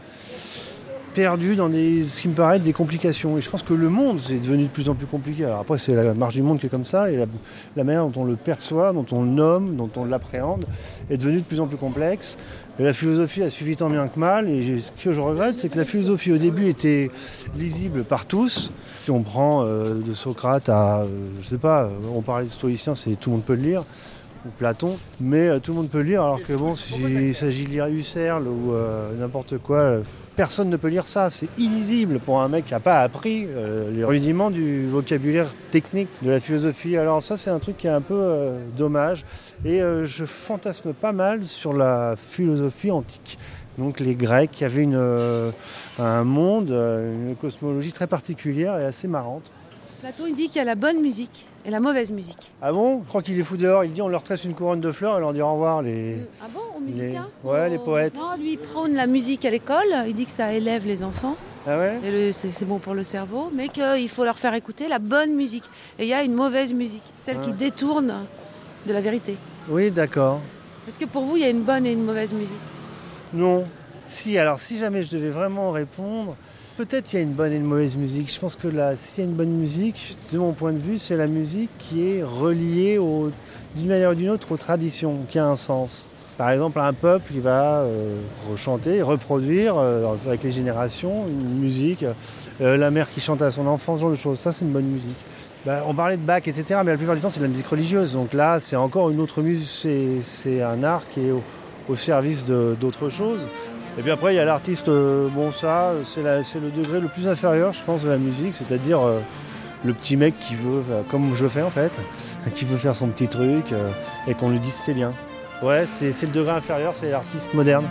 perdue dans des, ce qui me paraît être des complications. Et je pense que le monde c'est devenu de plus en plus compliqué. Alors après, c'est la marche du monde qui est comme ça et la, la manière dont on le perçoit, dont on le nomme, dont on l'appréhende est devenue de plus en plus complexe. Et la philosophie a suffi tant bien que mal, et ce que je regrette, c'est que la philosophie au début était lisible par tous. Si on prend euh, de Socrate à, euh, je sais pas, on parlait de stoïcien, c'est tout le monde peut le lire, ou Platon, mais euh, tout le monde peut le lire, alors que bon, s'il s'agit de lire Husserl ou euh, n'importe quoi, euh, personne ne peut lire ça, c'est illisible pour un mec qui n'a pas appris euh, les rudiments du vocabulaire technique de la philosophie. Alors ça, c'est un truc qui est un peu euh, dommage. Et euh, je fantasme pas mal sur la philosophie antique. Donc les Grecs qui avaient une, euh, un monde, une cosmologie très particulière et assez marrante. Platon, il dit qu'il y a la bonne musique et la mauvaise musique. Ah bon ? Je crois qu'il est fou dehors. Il dit on leur tresse une couronne de fleurs et on leur dit au revoir. Les... Ah bon, aux musiciens ? Les... Ouais, oh, les poètes. Non, lui, il prône la musique à l'école. Il dit que ça élève les enfants. Ah ouais ? Et le, c'est, c'est bon pour le cerveau, mais qu'il faut leur faire écouter la bonne musique. Et il y a une mauvaise musique, celle ah. qui détourne de la vérité. Oui, d'accord. Est-ce que pour vous, il y a une bonne et une mauvaise musique ? Non. Si, alors si jamais je devais vraiment répondre, peut-être il y a une bonne et une mauvaise musique. Je pense que là, s'il y a une bonne musique, de mon point de vue, c'est la musique qui est reliée au, d'une manière ou d'une autre aux traditions, qui a un sens. Par exemple, un peuple, il va euh, rechanter, reproduire euh, avec les générations une musique, euh, la mère qui chante à son enfant, ce genre de choses. Ça, c'est une bonne musique. Bah, on parlait de Bach, et cetera, mais la plupart du temps, c'est de la musique religieuse. Donc là, c'est encore une autre musique, c'est, c'est un art qui est au, au service de, d'autres choses. Et puis après, il y a l'artiste, euh, bon ça, c'est, la, c'est le degré le plus inférieur, je pense, de la musique, c'est-à-dire euh, le petit mec qui veut, euh, comme je fais en fait, qui veut faire son petit truc euh, et qu'on lui dise c'est bien. Ouais, c'est, c'est le degré inférieur, c'est l'artiste moderne.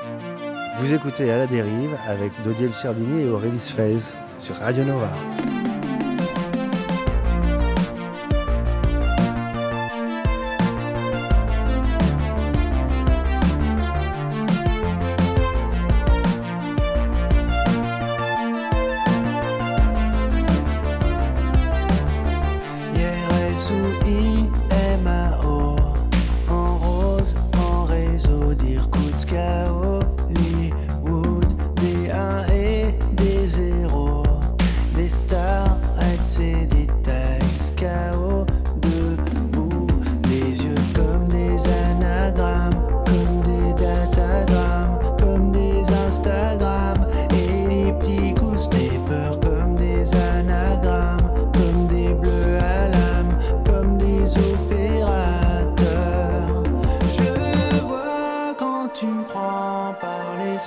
Vous écoutez À la dérive avec Dodi El Sherbini et Aurélie Sfez sur Radio Nova.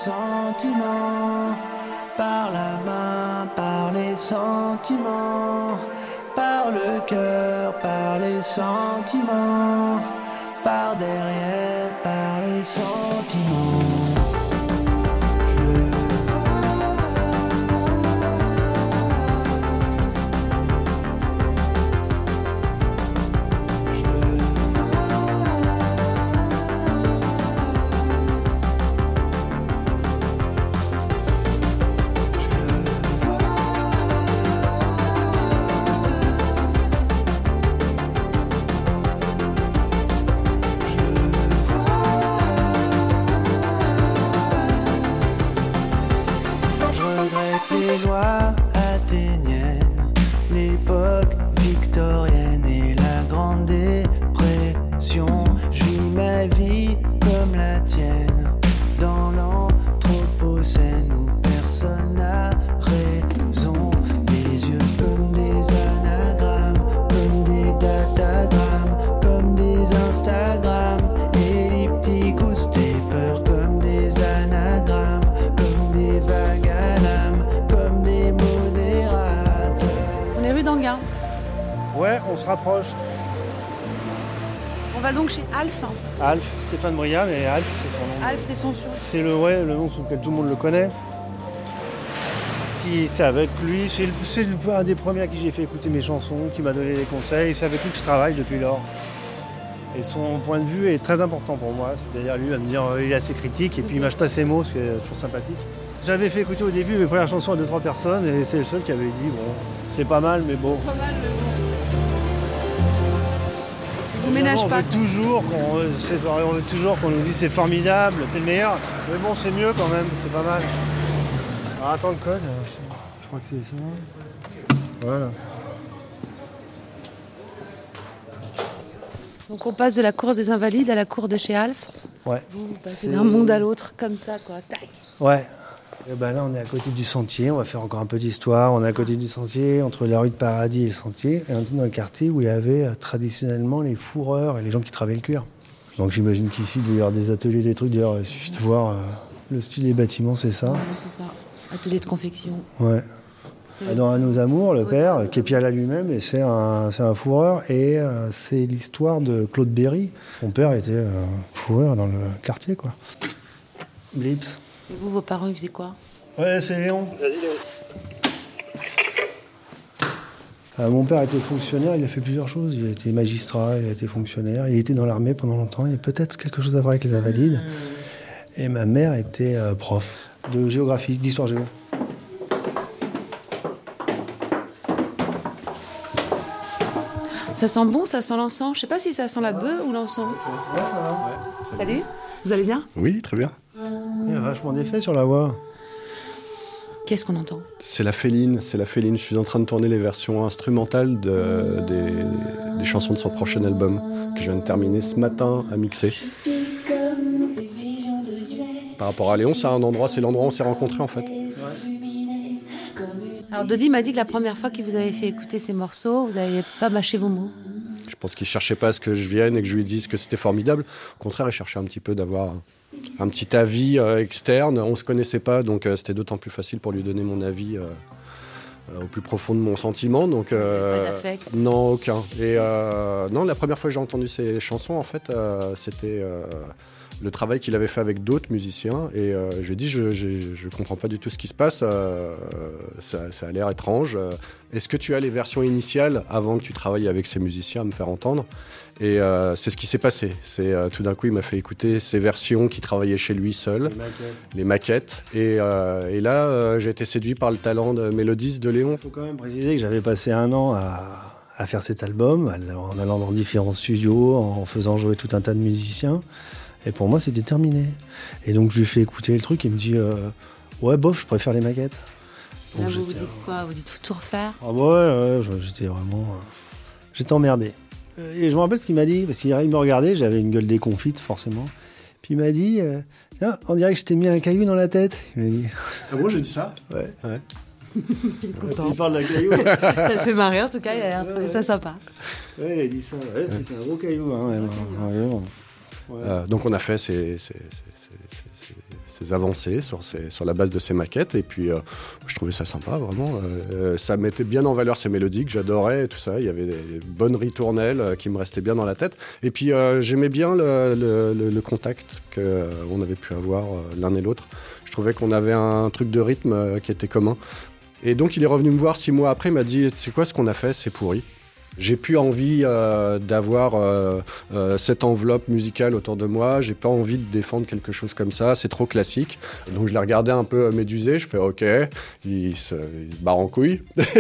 sentiments, par la main, par les sentiments, par le cœur, par les sentiments, par derrière, par les sentiments. Les lois athéniennes, l'époque victorienne et la grande dépression. Je vis ma vie comme la tienne, dans l'anthropocène où personne n'a raison. Les yeux comme des anagrammes, comme des datagrammes, comme des Instagrams, elliptiques ou stepper, comme des anagrammes, comme des vagues à l'âme. On est rue d'Anguin. Ouais, on se rapproche. On va donc chez Alf. Alf, Stéphane Bria, mais Alf, c'est son nom. Alf, c'est son surnom. C'est le, ouais, le nom sous lequel tout le monde le connaît. Puis c'est avec lui, c'est, le, c'est le, un des premiers à qui j'ai fait écouter mes chansons, qui m'a donné des conseils. C'est avec lui que je travaille depuis lors. Et son point de vue est très important pour moi. C'est-à-dire lui va me dire, il est assez critique, et puis il mâche pas ses mots, ce qui est toujours sympathique. J'avais fait écouter au début mes premières chansons à deux trois personnes, et c'est le seul qui avait dit, bon, c'est pas mal, mais bon. Pas mal, mais bon. On ménage pas. On veut toujours qu'on, c'est, on veut toujours qu'on nous dise c'est formidable, t'es le meilleur. Mais bon, c'est mieux quand même, c'est pas mal. Alors attends le code, je crois que c'est ça. Voilà. Donc on passe de la cour des Invalides à la cour de chez Alf. Ouais. Vous, vous passez d'un monde à l'autre comme ça, quoi. Tac. Ouais. Et ben là, on est à côté du sentier. On va faire encore un peu d'histoire. On est à côté du sentier, entre la rue de Paradis et le sentier. Et on est dans le quartier où il y avait euh, traditionnellement les fourreurs et les gens qui travaillaient le cuir. Donc j'imagine qu'ici, il doit y avoir des ateliers, des trucs. D'ailleurs, il suffit de voir euh, le style des bâtiments, c'est ça. Ouais, c'est ça. Atelier de confection. Ouais. Et dans Un de nos amours, le père, Kepiala lui-même, et c'est un, c'est un fourreur. Et euh, c'est l'histoire de Claude Berry. Son père était euh, fourreur dans le quartier, quoi. Blips. Et vous, vos parents, ils faisaient quoi? Ouais, c'est Léon. Vas-y, Léon. Euh, mon père était fonctionnaire, il a fait plusieurs choses. Il a été magistrat, il a été fonctionnaire, il était dans l'armée pendant longtemps. Il y a peut-être quelque chose à voir avec les Invalides. Et ma mère était euh, prof de géographie, d'histoire géo. Ça sent bon, ça sent l'encens. Je sais pas si ça sent la bœuf ou l'encens. Ouais, ça va. Ouais. Salut, vous allez bien? Oui, très bien. Il y a vachement d'effets sur la voix. Qu'est-ce qu'on entend? C'est la Féline, c'est la Féline. Je suis en train de tourner les versions instrumentales de, des, des chansons de son prochain album que je viens de terminer ce matin à mixer. Par rapport à Léon, c'est un endroit, c'est l'endroit où on s'est rencontrés en fait. Alors Dodi m'a dit que la première fois qu'il vous avait fait écouter ces morceaux, vous n'avez pas mâché vos mots. Je pense qu'il ne cherchait pas à ce que je vienne et que je lui dise que c'était formidable. Au contraire, il cherchait un petit peu d'avoir un petit avis euh, externe. On ne se connaissait pas, donc euh, c'était d'autant plus facile pour lui donner mon avis euh, euh, au plus profond de mon sentiment. Donc, euh, pas d'affect. Non, aucun. Et euh, non, la première fois que j'ai entendu ces chansons, en fait, euh, c'était euh, le travail qu'il avait fait avec d'autres musiciens. Et euh, j'ai dit, je ne comprends pas du tout ce qui se passe. Euh, ça, ça a l'air étrange. Est-ce que tu as les versions initiales avant que tu travailles avec ces musiciens à me faire entendre? Et euh, c'est ce qui s'est passé. C'est, euh, tout d'un coup, il m'a fait écouter ces versions qu'il travaillait chez lui seul, les maquettes. Les maquettes. Et, euh, et là, euh, j'ai été séduit par le talent de mélodiste de Léon. Il faut quand même préciser que j'avais passé un an à, à faire cet album, en allant dans différents studios, en faisant jouer tout un tas de musiciens. Et pour moi, c'était terminé. Et donc, je lui ai fait écouter le truc. Il me dit euh, ouais, bof, je préfère les maquettes. Donc, là, vous vous dites quoi? Vous dites faut tout refaire? Ah bah ouais, ouais, j'étais vraiment... Euh, j'étais emmerdé. Et je me rappelle ce qu'il m'a dit, parce qu'il me regardait, j'avais une gueule déconfite, forcément. Puis il m'a dit, euh, ah, on dirait que je t'ai mis un caillou dans la tête. Il m'a dit. Ah bon, j'ai dit ça? Ouais. Ouais. Quand il parle d'un caillou. Ça le fait marrer, en tout cas, il a trouvé ça sympa. Ouais, il a dit ça. Ouais, c'était un gros caillou. Hein, ouais, ouais, ouais. Ouais. Euh, donc on a fait ces, ces, ces, ces, ces ses avancées sur, ses, sur la base de ses maquettes. Et puis, euh, je trouvais ça sympa, vraiment. Euh, ça mettait bien en valeur ses mélodies que j'adorais et tout ça. Il y avait des bonnes ritournelles euh, qui me restaient bien dans la tête. Et puis, euh, j'aimais bien le, le, le, le contact qu'on euh, avait pu avoir euh, l'un et l'autre. Je trouvais qu'on avait un truc de rythme euh, qui était commun. Et donc, il est revenu me voir six mois après. Il m'a dit, c'est quoi ce qu'on a fait ? C'est pourri. J'ai plus envie euh, d'avoir euh, euh, cette enveloppe musicale autour de moi. J'ai pas envie de défendre quelque chose comme ça. C'est trop classique. Donc je l'ai regardé un peu médusé. Je fais OK. Il se, il se barre en couille.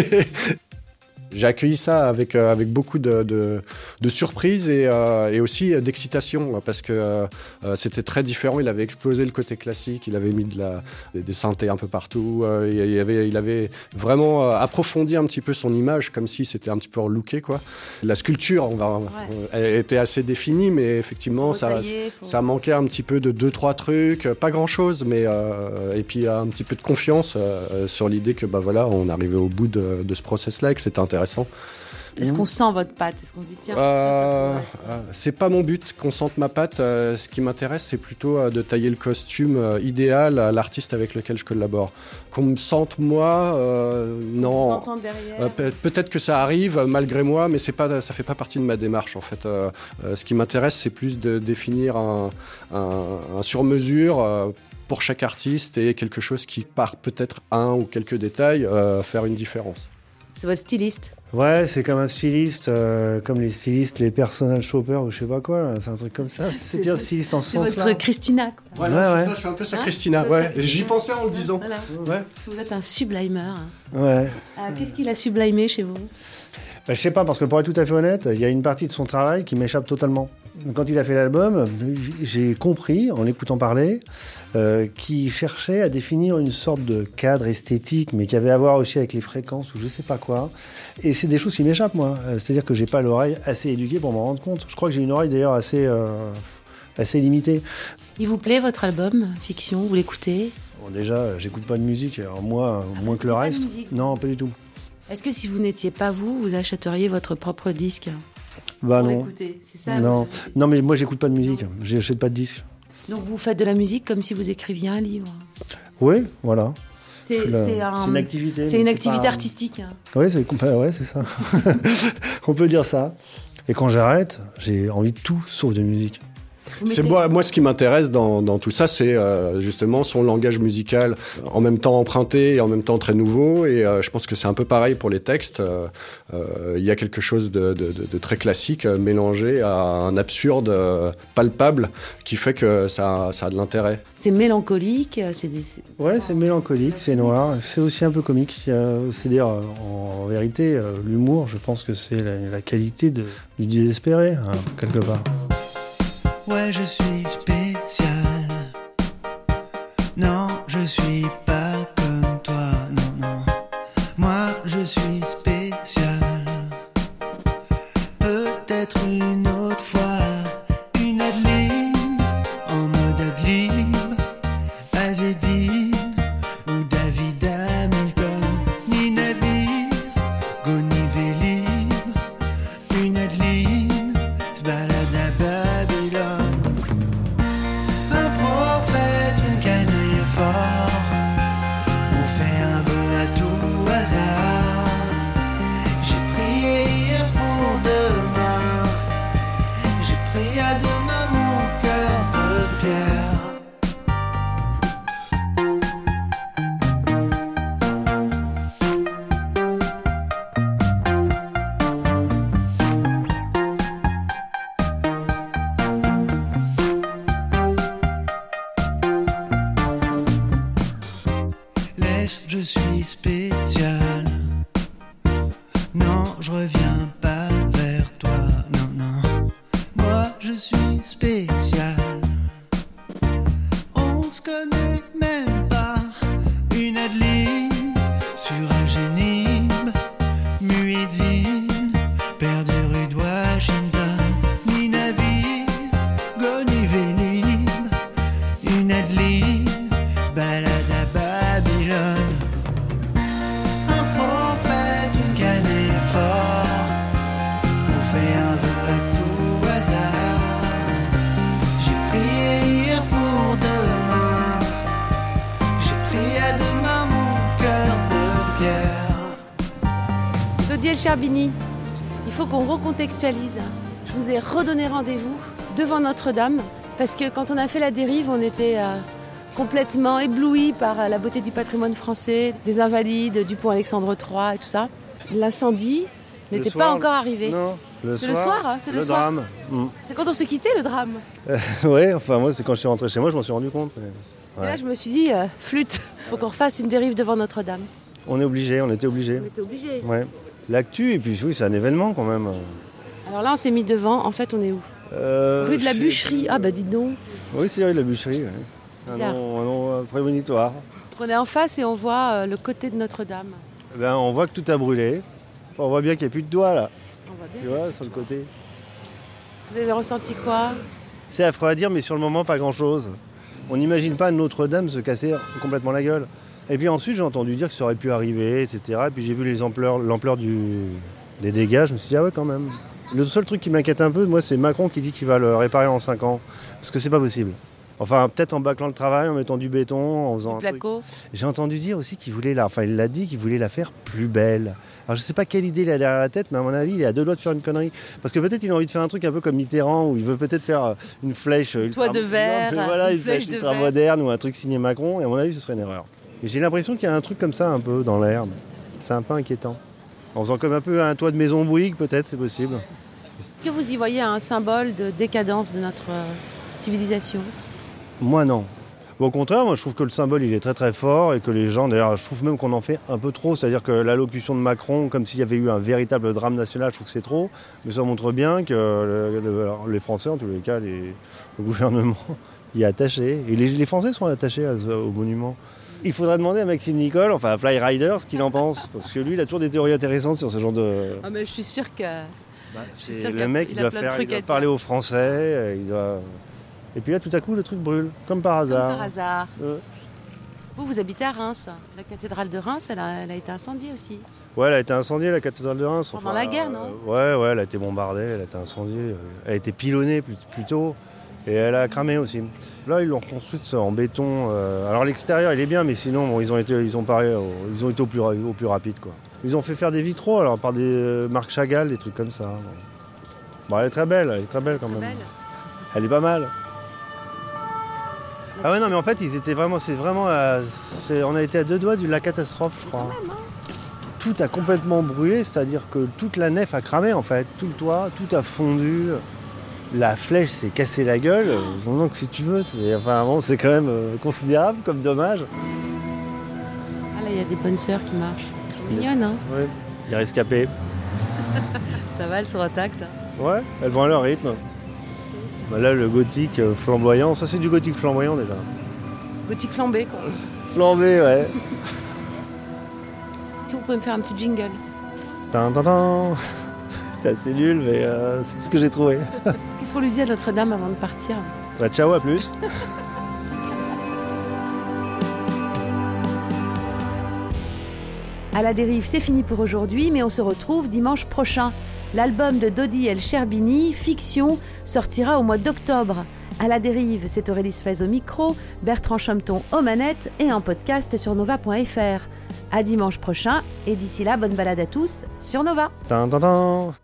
J'ai accueilli ça avec, euh, avec beaucoup de, de, de surprise et, euh, et aussi d'excitation parce que euh, c'était très différent. Il avait explosé le côté classique, il avait mis de la, des synthés un peu partout. Euh, il, avait, il avait vraiment euh, approfondi un petit peu son image comme si c'était un petit peu relooké, quoi. La sculpture on va, ouais. Elle était assez définie, mais effectivement, ça, tailler, faut... ça manquait un petit peu de deux, trois trucs. Pas grand-chose, mais euh, et puis un petit peu de confiance euh, sur l'idée que bah, voilà, on arrivait au bout de, de ce process-là et que c'était intéressant. Est-ce qu'on sent votre patte ? Est-ce qu'on se dit tiens, euh, ça, ça c'est pas mon but qu'on sente ma patte. Euh, ce qui m'intéresse, c'est plutôt euh, de tailler le costume euh, idéal à l'artiste avec lequel je collabore. Qu'on me sente moi, euh, non. Euh, pe- peut-être que ça arrive malgré moi, mais c'est pas, ça fait pas partie de ma démarche en fait. Euh, euh, ce qui m'intéresse, c'est plus de définir un, un, un sur-mesure. Euh, pour chaque artiste et quelque chose qui, par peut-être un ou quelques détails, euh, faire une différence. C'est votre styliste ? Ouais, c'est comme un styliste, euh, comme les stylistes, les personal shoppers ou je sais pas quoi, c'est un truc comme ça. C'est dire styliste en ce sens-là. C'est votre Christina, quoi. Voilà, ouais, ouais. Ça, je fais un peu ça, hein Christina, ouais. Et j'y pensais en le disant. Voilà. Ouais. Vous êtes un sublimer. Hein. Ouais. Ah, qu'est-ce qu'il a sublimé chez vous ? Bah, je sais pas, parce que pour être tout à fait honnête, il y a une partie de son travail qui m'échappe totalement. Quand il a fait l'album, j'ai compris, en l'écoutant parler, euh, qu'il cherchait à définir une sorte de cadre esthétique, mais qui avait à voir aussi avec les fréquences ou je sais pas quoi. Et c'est des choses qui m'échappent, moi. C'est-à-dire que j'ai pas l'oreille assez éduquée pour m'en rendre compte. Je crois que j'ai une oreille d'ailleurs assez, euh, assez limitée. Il vous plaît votre album, Fiction ? Vous l'écoutez ? Bon, déjà, j'écoute pas de musique, alors moi, ah, moins que le reste. Musique, non, pas du tout. Est-ce que si vous n'étiez pas vous, vous achèteriez votre propre disque ? Bah pour non. L'écouter. C'est ça, non. non, mais moi j'écoute pas de musique, j'achète pas de disque. Donc vous faites de la musique comme si vous écriviez un livre ? Oui, voilà. C'est, la... c'est, un... c'est une activité. C'est une c'est activité pas... artistique. Oui, c'est, ouais, c'est ça. On peut dire ça. Et quand j'arrête, j'ai envie de tout sauf de musique. C'est moi, moi, ce qui m'intéresse dans, dans tout ça, c'est euh, justement son langage musical, en même temps emprunté et en même temps très nouveau. Et euh, je pense que c'est un peu pareil pour les textes. Euh, euh, il y a quelque chose de, de, de, de très classique euh, mélangé à un absurde euh, palpable qui fait que ça, ça a de l'intérêt. C'est mélancolique, c'est des... Ouais, c'est mélancolique, c'est noir, c'est aussi un peu comique. C'est-à-dire, en, en vérité, euh, l'humour, je pense que c'est la, la qualité de, du désespéré, hein, quelque part. Ouais, je suis spécial. Non, je suis pas comme toi. Non, non. Moi, je suis spécial. Peut-être une autre fois, une Adeline en mode ad-lib, Azedine ou David Hamilton, ni navire, Goni Vélib, une Adeline se balade à Babylone. Je suis spécial. Non, je reviens pas vers toi. Non, non. Moi, je suis spécial. On se connaît même pas. Une Adeline sur un génime. Muezzin, père de rue de Washington. Ni navire, Goni Vélib. Une Adeline se balade à Babylone. Cherbini, il faut qu'on recontextualise. Je vous ai redonné rendez-vous devant Notre-Dame parce que quand on a fait la dérive, on était euh, complètement éblouis par euh, la beauté du patrimoine français, des Invalides, du pont Alexandre trois et tout ça. L'incendie n'était pas encore arrivé. Non, le c'est soir. le soir, hein, c'est le, le soir. drame. Mm. C'est quand on s'est quitté, le drame. Euh, ouais, enfin moi, c'est quand je suis rentré chez moi, je m'en suis rendu compte. Mais... Ouais. Et là, je me suis dit, euh, flûte, faut qu'on refasse une dérive devant Notre-Dame. On est obligé, on était obligé. On était obligé. Ouais. L'actu, et puis oui, c'est un événement quand même. Alors là, on s'est mis devant. En fait, on est où euh, Rue de la chez... Bûcherie. Ah bah dites donc. Oui, c'est rue de la Bûcherie. Ouais. Un nom, un nom euh, prémonitoire. On est en face et on voit euh, le côté de Notre-Dame. Ben, on voit que tout a brûlé. Enfin, on voit bien qu'il n'y a plus de doigts là. On voit bien. Tu vois, sur le côté. Vous avez ressenti quoi? C'est affreux à dire, mais sur le moment, pas grand-chose. On n'imagine pas Notre-Dame se casser complètement la gueule. Et puis ensuite, j'ai entendu dire que ça aurait pu arriver, et cetera. Et puis j'ai vu les ampleurs, l'ampleur du, des dégâts. Je me suis dit, ah ouais, quand même. Le seul truc qui m'inquiète un peu, moi, c'est Macron qui dit qu'il va le réparer en cinq ans. Parce que c'est pas possible. Enfin, peut-être en bâclant le travail, en mettant du béton, en faisant du un placo. truc. J'ai entendu dire aussi qu'il voulait la... Enfin, il l'a dit qu'il voulait la faire plus belle. Alors, je sais pas quelle idée il a derrière la tête, mais à mon avis, il est à deux doigts de faire une connerie. Parce que peut-être il a envie de faire un truc un peu comme Mitterrand, où il veut peut-être faire une flèche... Toit de verre, non, voilà, une, une flèche, flèche ultra moderne, ou un truc signé Macron, et à mon avis, ce serait une erreur. Et j'ai l'impression qu'il y a un truc comme ça, un peu, dans l'air. C'est un peu inquiétant. En faisant comme un peu un toit de maison Bouygues, peut-être, c'est possible. Est-ce que vous y voyez un symbole de décadence de notre civilisation? Moi, non. Au contraire, moi je trouve que le symbole il est très très fort et que les gens, d'ailleurs je trouve même qu'on en fait un peu trop, c'est-à-dire que l'allocution de Macron, comme s'il y avait eu un véritable drame national, je trouve que c'est trop, mais ça montre bien que le, le, les Français, en tous les cas, les, le gouvernement y est attaché, et les, les Français sont attachés à, au monument. Il faudrait demander à Maxime Nicole, enfin à Fly Rider, ce qu'il en pense, parce que lui il a toujours des théories intéressantes sur ce genre de... Ah mais je suis sûr que... Bah, je suis c'est sûr le mec il doit, faire, il doit parler aux Français, il doit... Et puis là, tout à coup, le truc brûle, comme par hasard. Comme par hasard. Euh. Vous, vous habitez à Reims. La cathédrale de Reims, elle a, elle a été incendiée aussi. Ouais, elle a été incendiée, la cathédrale de Reims. Pendant enfin, la guerre, non euh, Ouais, ouais, elle a été bombardée, elle a été incendiée. Elle a été pilonnée plutôt, et elle a cramé aussi. Là, ils l'ont reconstruite en béton. Euh, alors l'extérieur, il est bien, mais sinon, bon, ils ont été, ils ont paré, ils ont été au plus, au plus rapide, quoi. Ils ont fait faire des vitraux, alors par des euh, marques Chagall, des trucs comme ça. Bon, elle est très belle, elle est très belle quand même. Belle. Elle est pas mal. Ah ouais non mais en fait ils étaient vraiment, c'est vraiment, euh, c'est, on a été à deux doigts de la catastrophe je crois. Même, hein. Tout a complètement brûlé, c'est-à-dire que toute la nef a cramé en fait, tout le toit, tout a fondu, la flèche s'est cassée la gueule, donc si tu veux, c'est, enfin bon, c'est quand même euh, considérable comme dommage. Ah là il y a des bonnes sœurs qui marchent, c'est mignonne hein. Ouais, des rescapés. Ça va, elles sont intactes. Hein. Ouais, elles vont à leur rythme. Bah là, le gothique flamboyant, ça c'est du gothique flamboyant déjà. Gothique flambé quoi. Flambé, ouais. Est-ce que vous pouvez me faire un petit jingle? Tin, tin, tin. C'est assez nul, mais euh, c'est ce que j'ai trouvé. Qu'est-ce qu'on lui dit à Notre-Dame avant de partir? Bah ciao, à plus. À la dérive, c'est fini pour aujourd'hui, mais on se retrouve dimanche prochain. L'album de Dodi El Cherbini, Fiction, sortira au mois d'octobre. À la dérive, c'est Aurélie Sfez au micro, Bertrand Chometon aux manettes et en podcast sur nova point f r. À dimanche prochain et d'ici là, bonne balade à tous sur Nova. Tin, tin, tin.